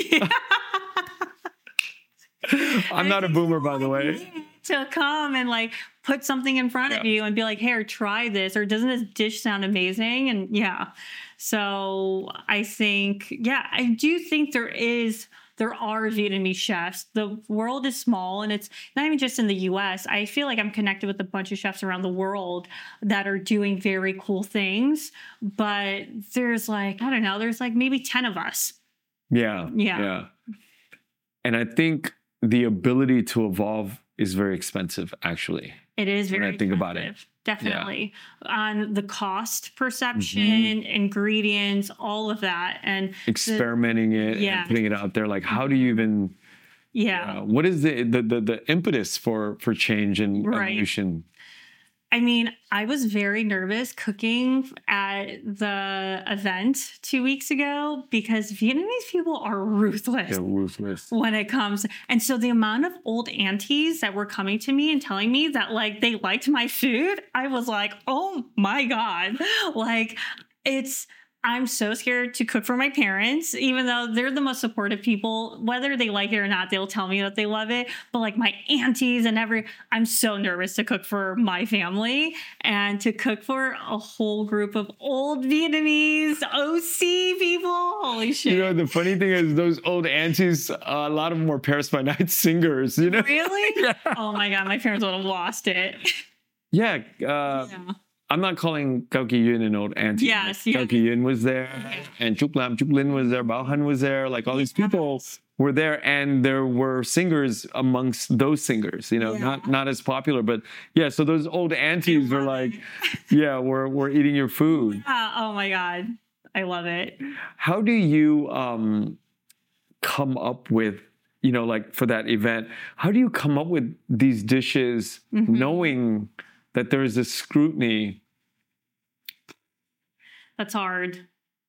I'm not a boomer, by the way. To come and like put something in front Yeah. of you and be like, here, try this, or doesn't this dish sound amazing? And yeah. So I think, yeah, I do think there is, there are Vietnamese chefs. The world is small and it's not even just in the U S. I feel like I'm connected with a bunch of chefs around the world that are doing very cool things. But there's like, I don't know, there's like maybe ten of us. Yeah. Yeah. Yeah. And I think the ability to evolve is very expensive, actually. It is When very I think about it. expensive. Definitely. On the cost perception, Mm-hmm. ingredients, all of that. And the- Experimenting it Yeah. and putting it out there. Like, how do you even, yeah. uh, what is the, the, the, the impetus for, for change and Right. evolution? I mean, I was very nervous cooking at the event two weeks ago because Vietnamese people are ruthless. Yeah, ruthless. When it comes, and so the amount of old aunties that were coming to me and telling me that like they liked my food, I was like, oh my God. Like it's, I'm so scared to cook for my parents, even though they're the most supportive people. Whether they like it or not, they'll tell me that they love it. But like my aunties and every, I'm so nervous to cook for my family and to cook for a whole group of old Vietnamese O C people. Holy shit. You know, the funny thing is those old aunties, uh, a lot of them were Paris by Night singers, you know? Really? Yeah. Oh my God, my parents would have lost it. Yeah. Uh, Yeah. I'm not calling Cao Kỳ Yuen an old auntie. Yes, Like, yeah. Cao Kỳ Yuen was there, and Trúc Lam, Trúc Linh was there, Bao Han was there. Like all these people were there, and there were singers amongst those singers. You know, Yeah. not not as popular, but yeah. So those old aunties were love like, yeah, we're we're eating your food. Uh, oh my God. I love it. How do you um come up with, you know, like for that event? How do you come up with these dishes, Mhm. knowing that there is this scrutiny? That's hard.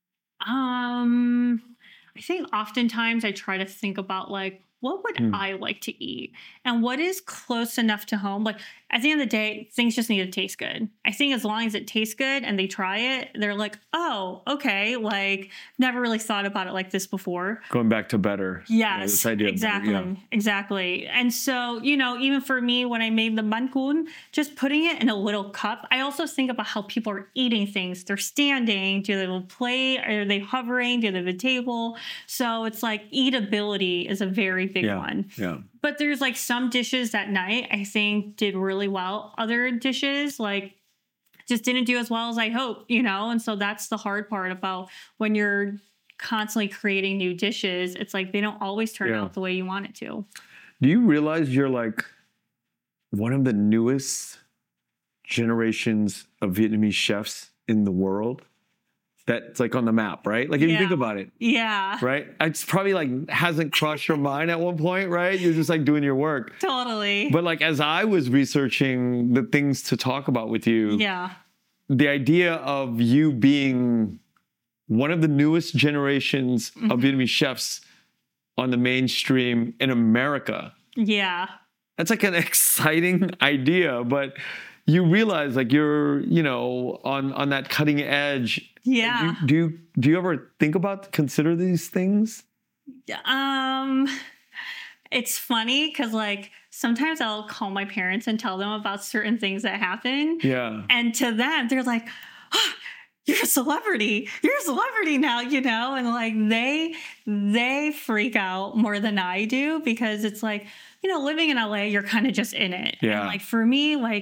Um, I think oftentimes I try to think about like, what would Hmm. I like to eat? And what is close enough to home? Like at the end of the day, things just need to taste good. I think as long as it tastes good and they try it, they're like, oh, okay. Like never really thought about it like this before. Going back to better. you know, Yes, this idea of better, exactly, yeah. exactly. And so, you know, even for me, when I made the bánh cuốn, just putting it in a little cup, I also think about how people are eating things. They're standing, do they have a plate? Are they hovering? Do they have a table? So it's like eatability is a very big Yeah, one. yeah. But there's like some dishes that night I think did really well. Other dishes like just didn't do as well as I hoped, you know? And so that's the hard part about when you're constantly creating new dishes. It's like they don't always turn Yeah. out the way you want it to. Do you realize you're like one of the newest generations of Vietnamese chefs in the world? That's like on the map, right? Like if you think Yeah. about it, Yeah, right? It's probably like hasn't crossed your mind at one point, right? You're just like doing your work. totally. But like as I was researching the things to talk about with you, yeah, the idea of you being one of the newest generations of Mm-hmm. Vietnamese chefs on the mainstream in America, yeah, that's like an exciting idea, but you realize like you're, you know, on on that cutting edge. yeah. Do, do you do you ever think about consider these things? Um, it's funny because like sometimes I'll call my parents and tell them about certain things that happen. Yeah. And to them, they're like, oh, you're a celebrity. You're a celebrity now, you know? And like they they freak out more than I do because it's like, you know, living in L A, you're kind of just in it. Yeah. And like for me, like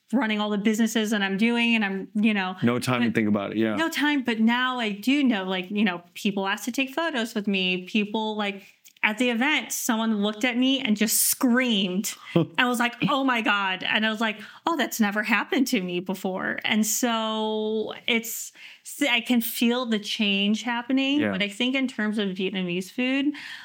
running all the businesses that I'm doing, and I'm, you know, No time to think about it. Yeah. no time. But now I do know, like, you know, people ask to take photos with me. People like at the event, someone looked at me and just screamed. I was like, oh my God. And I was like, oh, that's never happened to me before. And so it's, I can feel the change happening. Yeah. But I think in terms of Vietnamese food,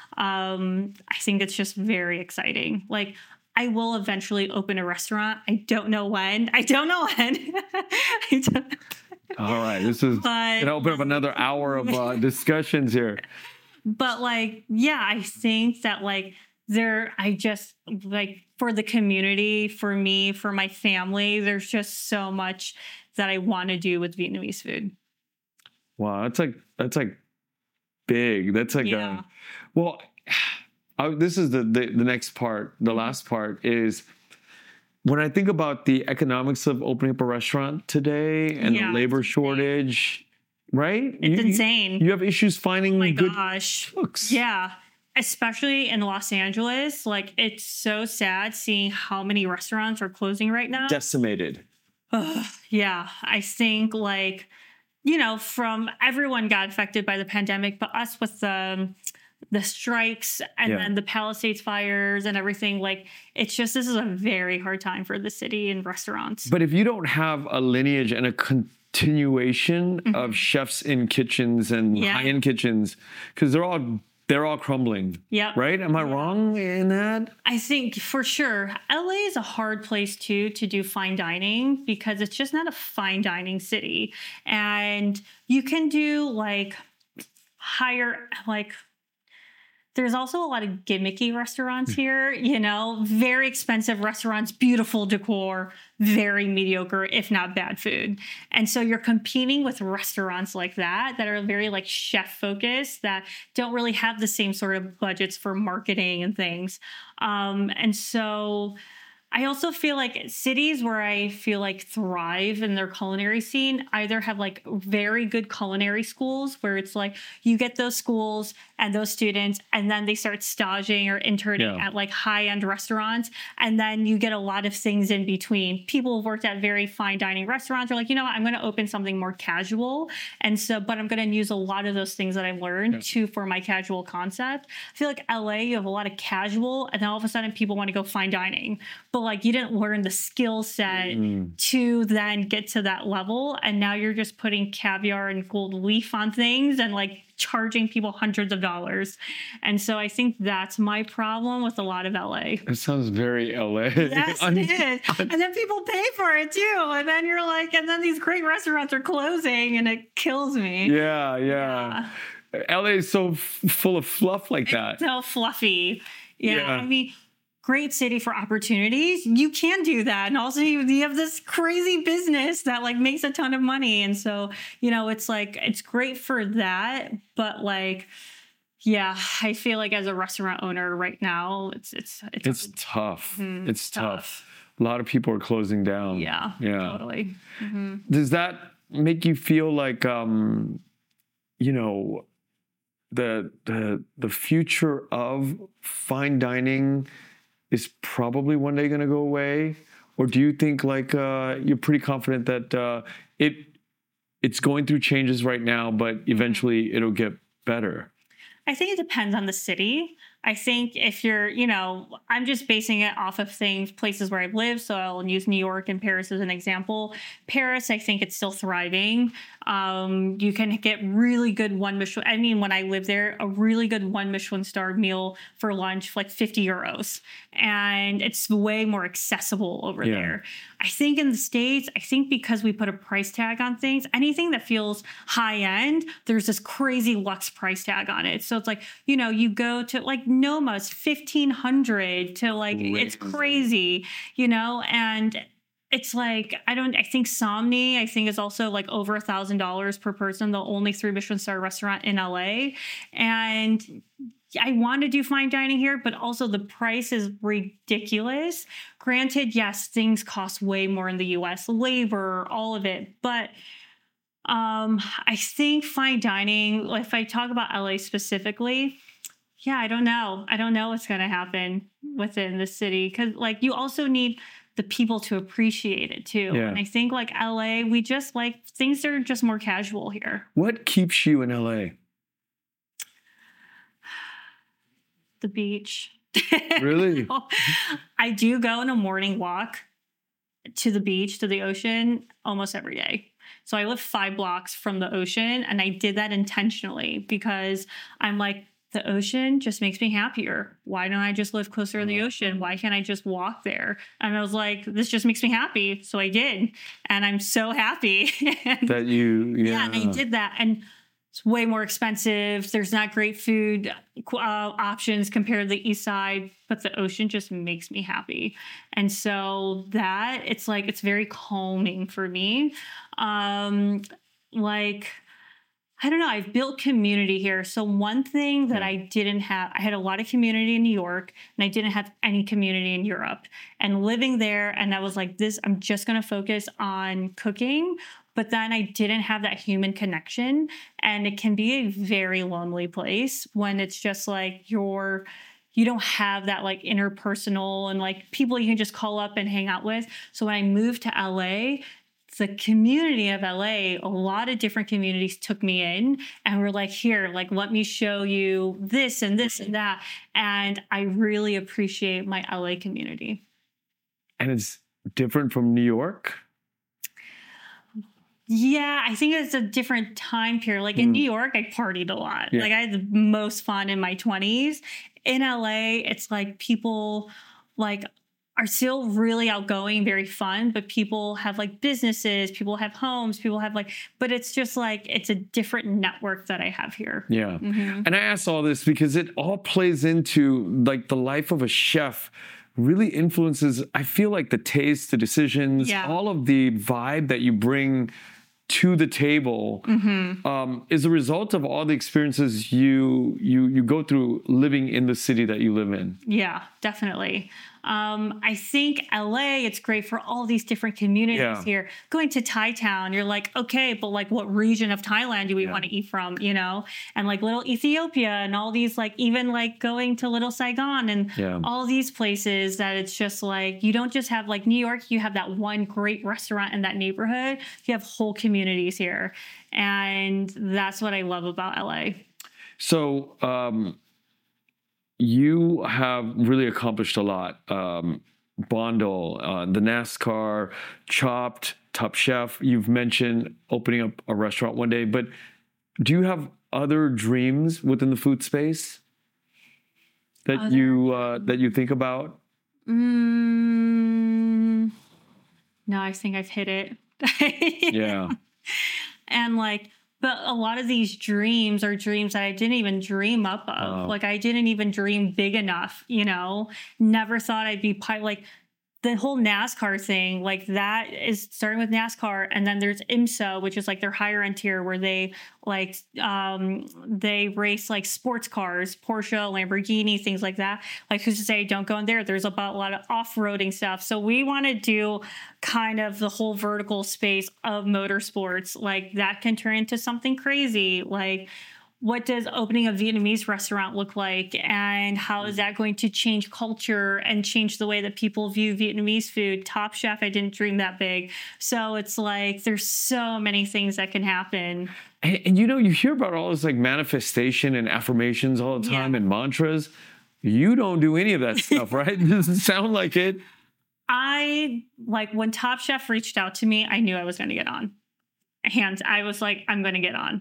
um, I think it's just very exciting. Like, I will eventually open a restaurant. I don't know when. I don't know when. I don't All right. This is But- going to open up another hour of uh, discussions here. But like, yeah, I think that like there, I just like for the community, for me, for my family, there's just so much that I want to do with Vietnamese food. Wow. That's like, that's like big. That's like, Yeah. a, well, I, this is the, the, the next part. The last part is when I think about the economics of opening up a restaurant today and Yeah, the labor it's insane. shortage, right? It's You- insane. You have issues finding Oh my good gosh. cooks. Yeah. Especially in Los Angeles. Like, it's so sad seeing how many restaurants are closing right now. Decimated. Ugh, yeah. I think, like, you know, from everyone got affected by the pandemic, but us with the, the strikes and Yeah. then the Palisades fires and everything, like, it's just, this is a very hard time for the city and restaurants. But if you don't have a lineage and a continuation of chefs in kitchens and Mm-hmm. Yeah. high-end kitchens, because they're all they're all crumbling. Yep. Right? Am I wrong in that? I think for sure, L A is a hard place too to do fine dining because it's just not a fine dining city. And you can do like higher, like, there's also a lot of gimmicky restaurants here, you know, very expensive restaurants, beautiful decor, very mediocre, if not bad food. And so you're competing with restaurants like that, that are very like chef focused, that don't really have the same sort of budgets for marketing and things. Um, and so I also feel like cities where I feel like thrive in their culinary scene either have like very good culinary schools where it's like you get those schools and those students and then they start staging or interning Yeah. at like high-end restaurants, and then you get a lot of things in between. People who've worked at very fine dining restaurants are like, you know what, I'm going to open something more casual, and so but I'm going to use a lot of those things that I've learned Yeah. to for my casual concept. I feel like L A, you have a lot of casual, and then all of a sudden people want to go fine dining, but like you didn't learn the skill set Mm. to then get to that level, and now you're just putting caviar and gold leaf on things and like charging people hundreds of dollars. And so I think that's my problem with a lot of L A. It sounds very L A. Yes, Un- it is. And then people pay for it too. And then you're like, and then these great restaurants are closing, and it kills me. Yeah, yeah. L A is so f- full of fluff like that. It's so fluffy. Yeah, Yeah. I mean, great city for opportunities. You can do that. And also you, you have this crazy business that like makes a ton of money. And so, you know, it's like, it's great for that. But like, yeah, I feel like as a restaurant owner right now, it's, it's, it's, It's tough. Mhm, It's tough. tough. A lot of people are closing down. yeah, Yeah. totally. Mhm. Does that make you feel like, um, you know, the the the future of fine dining is probably one day going to go away, or do you think like uh, you're pretty confident that uh, it it's going through changes right now, but eventually it'll get better? I think it depends on the city. I think if you're, you know, I'm just basing it off of things, places where I've lived. So I'll use New York and Paris as an example. Paris, I think it's still thriving. Um, you can get really good one Michelin. I mean, when I lived there, a really good one Michelin starred meal for lunch, for like fifty euros. And it's way more accessible over Yeah. there. I think in the States, I think because we put a price tag on things, anything that feels high end, there's this crazy luxe price tag on it. So it's like, you know, you go to like Noma's fifteen hundred to like, it's Crazy. crazy, you know, and it's like, I don't, I think Somni, I think is also like over a thousand dollars per person, the only three Michelin star restaurant in L A. And I want to do fine dining here, but also the price is ridiculous. Granted, yes, things cost way more in the U S, labor, all of it. But um, I think fine dining, if I talk about L A specifically, yeah, I don't know. I don't know what's going to happen within the city because, like, you also need the people to appreciate it too. Yeah. And I think like L A, we just like things are just more casual here. What keeps you in L A? The beach. Really? I do go on a morning walk to the beach, to the ocean, almost every day. So I live five blocks from the ocean, and I did that intentionally because I'm like, the ocean just makes me happier. Why don't I just live closer to the ocean? Why can't I just walk there? And I was like, this just makes me happy. So I did. And I'm so happy. That you, yeah. Yeah, and I did that. And it's way more expensive. There's not great food uh, options compared to the east side, but the ocean just makes me happy. And so that, it's like, it's very calming for me. Um, like, I don't know, I've built community here. So one thing that I didn't have, I had a lot of community in New York, and I didn't have any community in Europe. And living there, and I was like, this, I'm just going to focus on cooking. But then I didn't have that human connection. And it can be a very lonely place when it's just like you're, you don't have that like interpersonal and like people you can just call up and hang out with. So when I moved to L A, the community of L A, a lot of different communities took me in and were like, here, like, let me show you this and this and that. And I really appreciate my L A community. And it's different from New York? Yeah, I think it's a different time period. Like in mm. New York, I partied a lot. Yeah. Like I had the most fun in my twenties. In L A, it's like people like are still really outgoing, very fun, but people have like businesses, people have homes, people have like, but it's just like, it's a different network that I have here. Yeah. Mm-hmm. And I asked all this because it all plays into like the life of a chef really influences, I feel like the taste, the decisions, yeah. all of the vibe that you bring to the table mm-hmm. um, is a result of all the experiences you you you go through living in the city that you live in. Yeah, definitely. Um, I think L A, it's great for all these different communities yeah. here. Going to Thai town, you're like, okay, but like what region of Thailand do we yeah. want to eat from, you know? And like little Ethiopia and all these, like even like going to little Saigon and yeah. all these places that it's just like, you don't just have like New York, you have that one great restaurant in that neighborhood. You have whole communities here. And that's what I love about L A. So, um, you have really accomplished a lot. Um, Bondel, uh, the NASCAR, Chopped, Top Chef. You've mentioned opening up a restaurant one day, but do you have other dreams within the food space that other... you uh, that you think about? Mm, no, I think I've hit it. Yeah. And like, but a lot of these dreams are dreams that I didn't even dream up of. Oh. Like I didn't even dream big enough, you know, never thought I'd be pi- like the whole NASCAR thing, like that is starting with NASCAR. And then there's IMSA, which is like their higher end tier where they like, um, they race like sports cars, Porsche, Lamborghini, things like that. Like who's to say don't go in there? There's about a lot of off-roading stuff. So we want to do kind of the whole vertical space of motorsports. Like that can turn into something crazy. Like, what does opening a Vietnamese restaurant look like? And how is that going to change culture and change the way that people view Vietnamese food? Top Chef, I didn't dream that big. So it's like, there's so many things that can happen. And, and you know, you hear about all this like manifestation and affirmations all the time yeah. and mantras. You don't do any of that stuff, right? Does it sound like it? I, like when Top Chef reached out to me, I knew I was going to get on. Hands, I was like, I'm going to get on.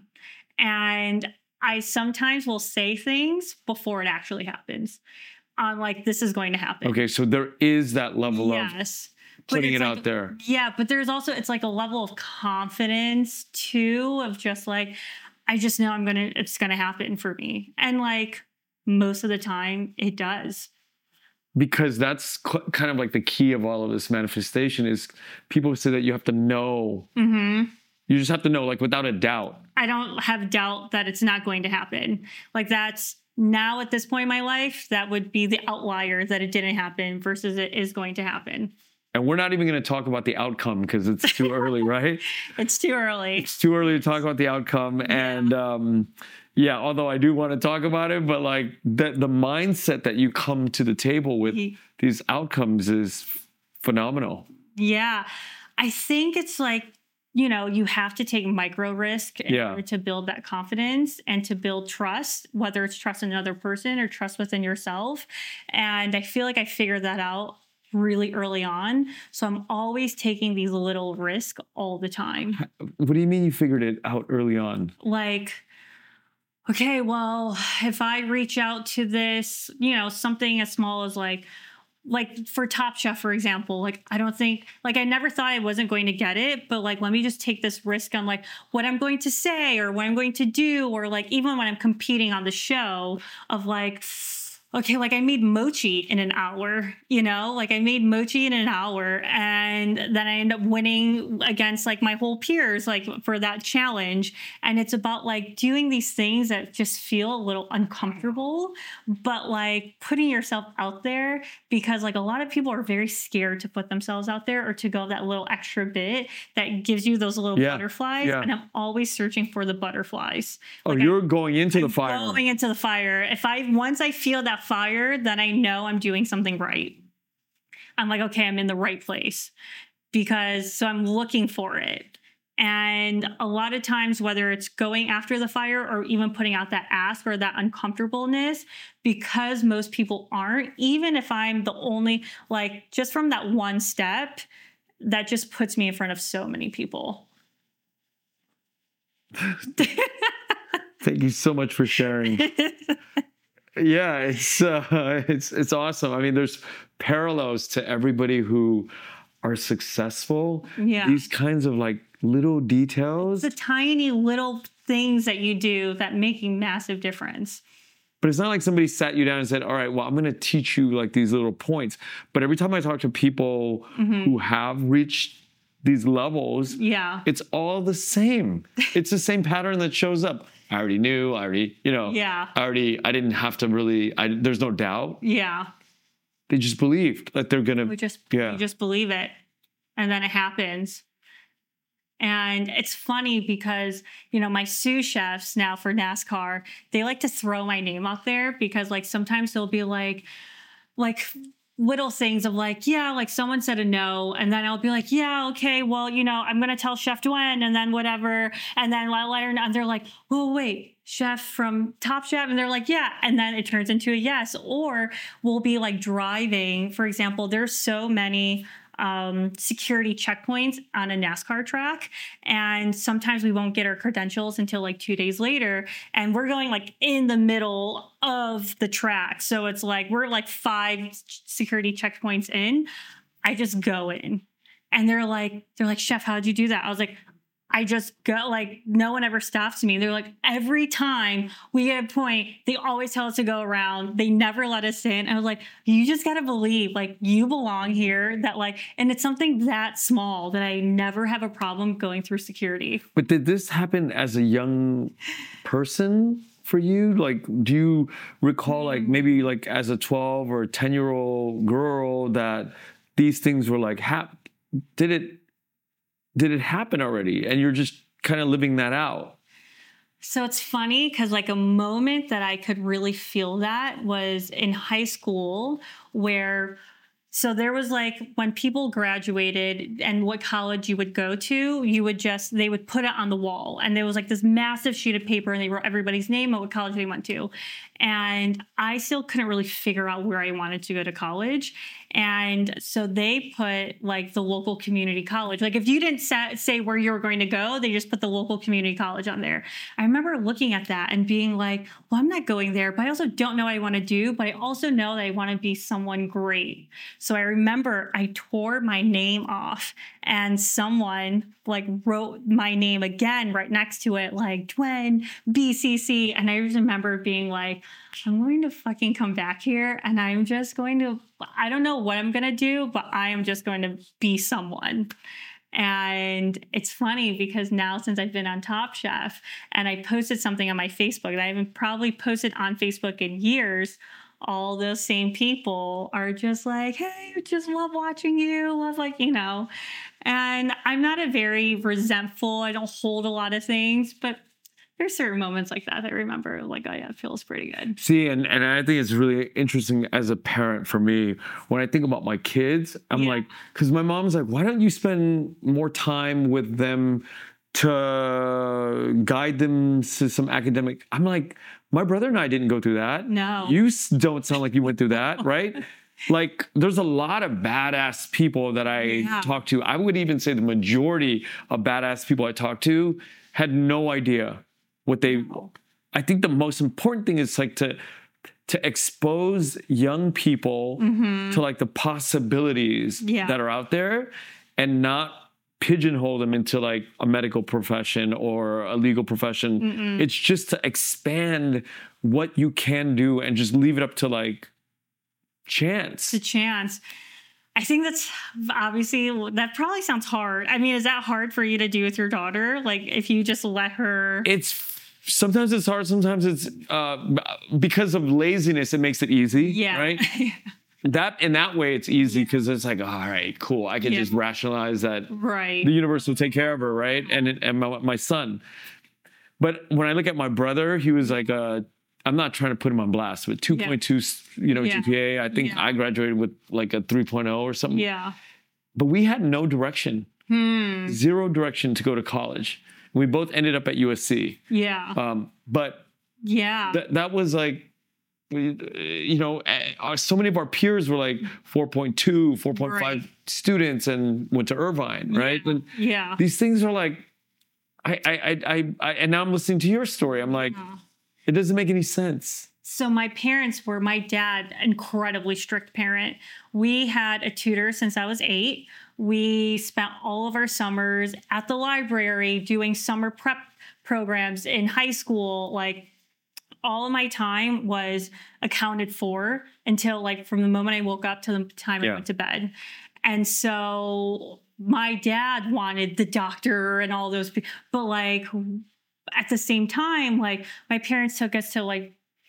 And I sometimes will say things before it actually happens. I'm like, this is going to happen. Okay, so there is that level yes. of putting it like, out there. Yeah, but there's also, it's like a level of confidence too, of just like, I just know I'm going to, it's going to happen for me. And like most of the time it does. Because that's cl- kind of like the key of all of this manifestation is people say that you have to know. Mm-hmm. You just have to know, like, without a doubt. I don't have doubt that it's not going to happen. Like, that's now at this point in my life, that would be the outlier that it didn't happen versus it is going to happen. And we're not even going to talk about the outcome because it's too early, right? It's too early. It's too early to talk about the outcome. Yeah. And, um, yeah, although I do want to talk about it, but, like, the, the mindset that you come to the table with he, these outcomes is phenomenal. Yeah. I think it's like, you know, you have to take micro risk in Yeah. order to build that confidence and to build trust, whether it's trust in another person or trust within yourself. And I feel like I figured that out really early on. So I'm always taking these little risks all the time. What do you mean you figured it out early on? Like, okay, well, if I reach out to this, you know, something as small as like, like for Top Chef, for example, like I don't think, like I never thought I wasn't going to get it, but like let me just take this risk on like what I'm going to say or what I'm going to do, or like even when I'm competing on the show of like, okay, like I made mochi in an hour, you know, like I made mochi in an hour and then I end up winning against like my whole peers, like for that challenge. And it's about like doing these things that just feel a little uncomfortable, but like putting yourself out there, because like a lot of people are very scared to put themselves out there or to go that little extra bit that gives you those little Yeah, butterflies. yeah. And I'm always searching for the butterflies. Oh, Like, you're I- going into the I'm fire. Going into the fire. If I once I feel that fire, then I know I'm doing something right. I'm like, okay, I'm in the right place, because so I'm looking for it. And a lot of times, whether it's going after the fire or even putting out that ask or that uncomfortableness, because most people aren't, even if I'm the only, like just from that one step, that just puts me in front of so many people. Thank you so much for sharing. Yeah, it's uh, it's it's awesome. I mean, there's parallels to everybody who are successful. Yeah. These kinds of like little details. The tiny little things that you do that make a massive difference. But it's not like somebody sat you down and said, all right, well, I'm going to teach you like these little points. But every time I talk to people Mm-hmm. who have reached these levels, Yeah. it's all the same. It's the same pattern that shows up. I already knew, I already, you know, Yeah. I already, I didn't have to really, I, there's no doubt. Yeah. They just believed that they're going to, We just yeah. you just believe it, and then it happens. And it's funny because, you know, my sous chefs now for NASCAR, they like to throw my name out there because like sometimes they'll be like, like little things of like, yeah, like someone said a no. And then I'll be like, yeah, okay, well, you know, I'm going to tell Chef Dwayne and then whatever. And then I'll let her know. And they're like, oh, wait, Chef from Top Chef. And they're like, yeah. And then it turns into a yes. Or we'll be like driving. For example, there's so many um, security checkpoints on a NASCAR track. And sometimes we won't get our credentials until like two days later. And we're going like in the middle of the track. So it's like, we're like five security checkpoints in. I just go in and they're like, they're like, Chef, how'd you do that? I was like, I just go, like, no one ever stops me. They're like, every time we get a point, they always tell us to go around. They never let us in. I was like, you just got to believe, like, you belong here. That, like, and it's something that small that I never have a problem going through security. But did this happen as a young person for you? Like, do you recall, like, maybe like as a twelve or ten year old girl that these things were like, hap- did it, did it happen already? And you're just kind of living that out. So it's funny because like a moment that I could really feel that was in high school where, so there was like when people graduated and what college you would go to, you would just, they would put it on the wall. And there was like this massive sheet of paper and they wrote everybody's name and what college they went to. And I still couldn't really figure out where I wanted to go to college. And so they put like the local community college. Like if you didn't sa- say where you were going to go, they just put the local community college on there. I remember looking at that and being like, well, I'm not going there, but I also don't know what I want to do. But I also know that I want to be someone great. So I remember I tore my name off and someone like wrote my name again right next to it, like Dwayne B C C. And I just remember being like, I'm going to fucking come back here and I'm just going to, I don't know what I'm going to do, but I am just going to be someone. And it's funny because now since I've been on Top Chef and I posted something on my Facebook that I haven't probably posted on Facebook in years, all those same people are just like, hey, I just love watching you, love like, you know, and I'm not a very resentful, I don't hold a lot of things, but there's certain moments like that that I remember, like, oh yeah, it feels pretty good. See, and, and I think it's really interesting as a parent for me, when I think about my kids, I'm Yeah. like, because my mom's like, why don't you spend more time with them to guide them to some academic? I'm like, my brother and I didn't go through that. No. You s- don't sound like you went through that, right? Like, there's a lot of badass people that I Yeah. talk to. I would even say the majority of badass people I talk to had no idea what they. No. I think the most important thing is like to to expose young people to like the possibilities Yeah. that are out there, and not pigeonhole them into like a medical profession or a legal profession. Mm-mm. It's just to expand what you can do and just leave it up to like chance. It's a chance. I think that's obviously, that probably sounds hard. I mean, is that hard for you to do with your daughter? Like, if you just let her. It's sometimes it's hard. Sometimes it's uh, because of laziness. It makes it easy. Yeah. Right. That in that way, it's easy because it's like, all right, cool. I can Yeah. just rationalize that Right. the universe will take care of her, right? And it- and my, my son. But when I look at my brother, he was like a. I'm not trying to put him on blast, but two point two, you know, Yeah. G P A. I think Yeah. I graduated with like a three point oh or something. Yeah. But we had no direction, Hmm. zero direction to go to college. We both ended up at U S C. Yeah. Um, but yeah. that that was like, we- you know, uh, so many of our peers were like four point two, four point five Right. students and went to Irvine, right? And yeah. these things are like, I, I, I, I, I, and now I'm listening to your story. I'm like, Uh, it doesn't make any sense. So my parents were, my dad, incredibly strict parent. We had a tutor since I was eight. We spent all of our summers at the library doing summer prep programs in high school. Like, all of my time was accounted for until like from the moment I woke up to the time I Yeah. went to bed. And so my dad wanted the doctor and all those people, but like at the same time, like my parents took us to like,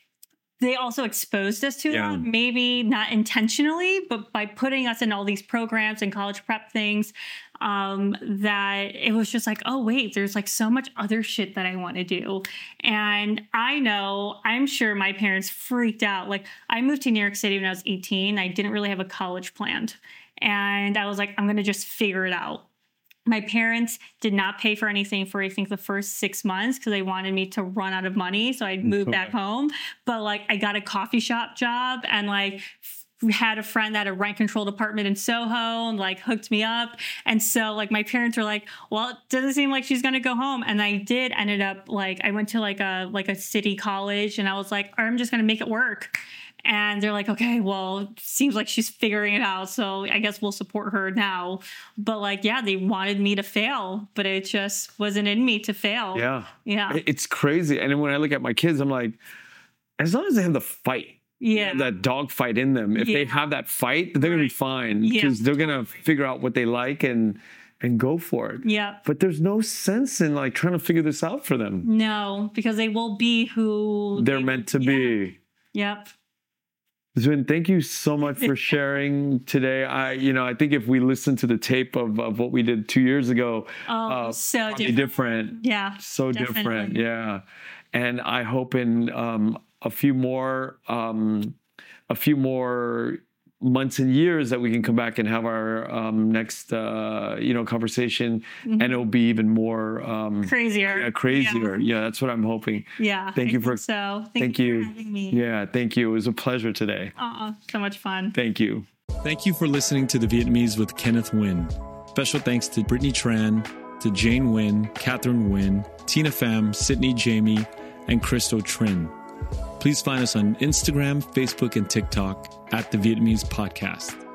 they also exposed us to Yeah. that, maybe not intentionally, but by putting us in all these programs and college prep things, um, that it was just like, oh, wait, there's like so much other shit that I want to do. And I know, I'm sure my parents freaked out. Like, I moved to New York City when I was eighteen. I didn't really have a college planned. And I was like, I'm going to just figure it out. My parents did not pay for anything for, I think, the first six months because they wanted me to run out of money. So I'd move back home. But like, I got a coffee shop job and like f- had a friend that had a rent controlled apartment in Soho and like hooked me up. And so like my parents were like, well, it doesn't seem like she's going to go home. And I did ended up like, I went to like a, like a city college and I was like, I'm just going to make it work. And they're like, okay, well, seems like she's figuring it out. So I guess we'll support her now. But like, yeah, they wanted me to fail, but it just wasn't in me to fail. Yeah. Yeah. It- It's crazy. And then when I look at my kids, I'm like, as long as they have the fight, Yeah. that dog fight in them, if they Yeah. have that fight, they're going to be fine Yeah, because they're going to figure out what they like and and go for it. Yeah. But there's no sense in like trying to figure this out for them. No, because they will be who They're they- meant to yeah. be. Yep. Zwin, thank you so much for sharing today. I, you know, I think if we listen to the tape of, of what we did two years ago, Oh, uh, so probably different. different. Yeah. So definitely. different. Yeah. And I hope in um, a few more, um, a few more months and years that we can come back and have our um, next, uh, you know, conversation, Mhm. and it'll be even more um, Crazier. yeah, crazier. Yeah. that's what I'm hoping. Yeah. Thank I you for- think so. Thank, thank you you. for having me. Yeah, thank you. It was a pleasure today. Aw, so much fun. Thank you. Thank you for listening to The Vietnamese with Kenneth Nguyen. Special thanks to Brittany Tran, to Jane Nguyen, Catherine Nguyen, Tina Pham, Sydney Jamie, and Crystal Trin. Please find us on Instagram, Facebook, and TikTok at The Vietnamese Podcast.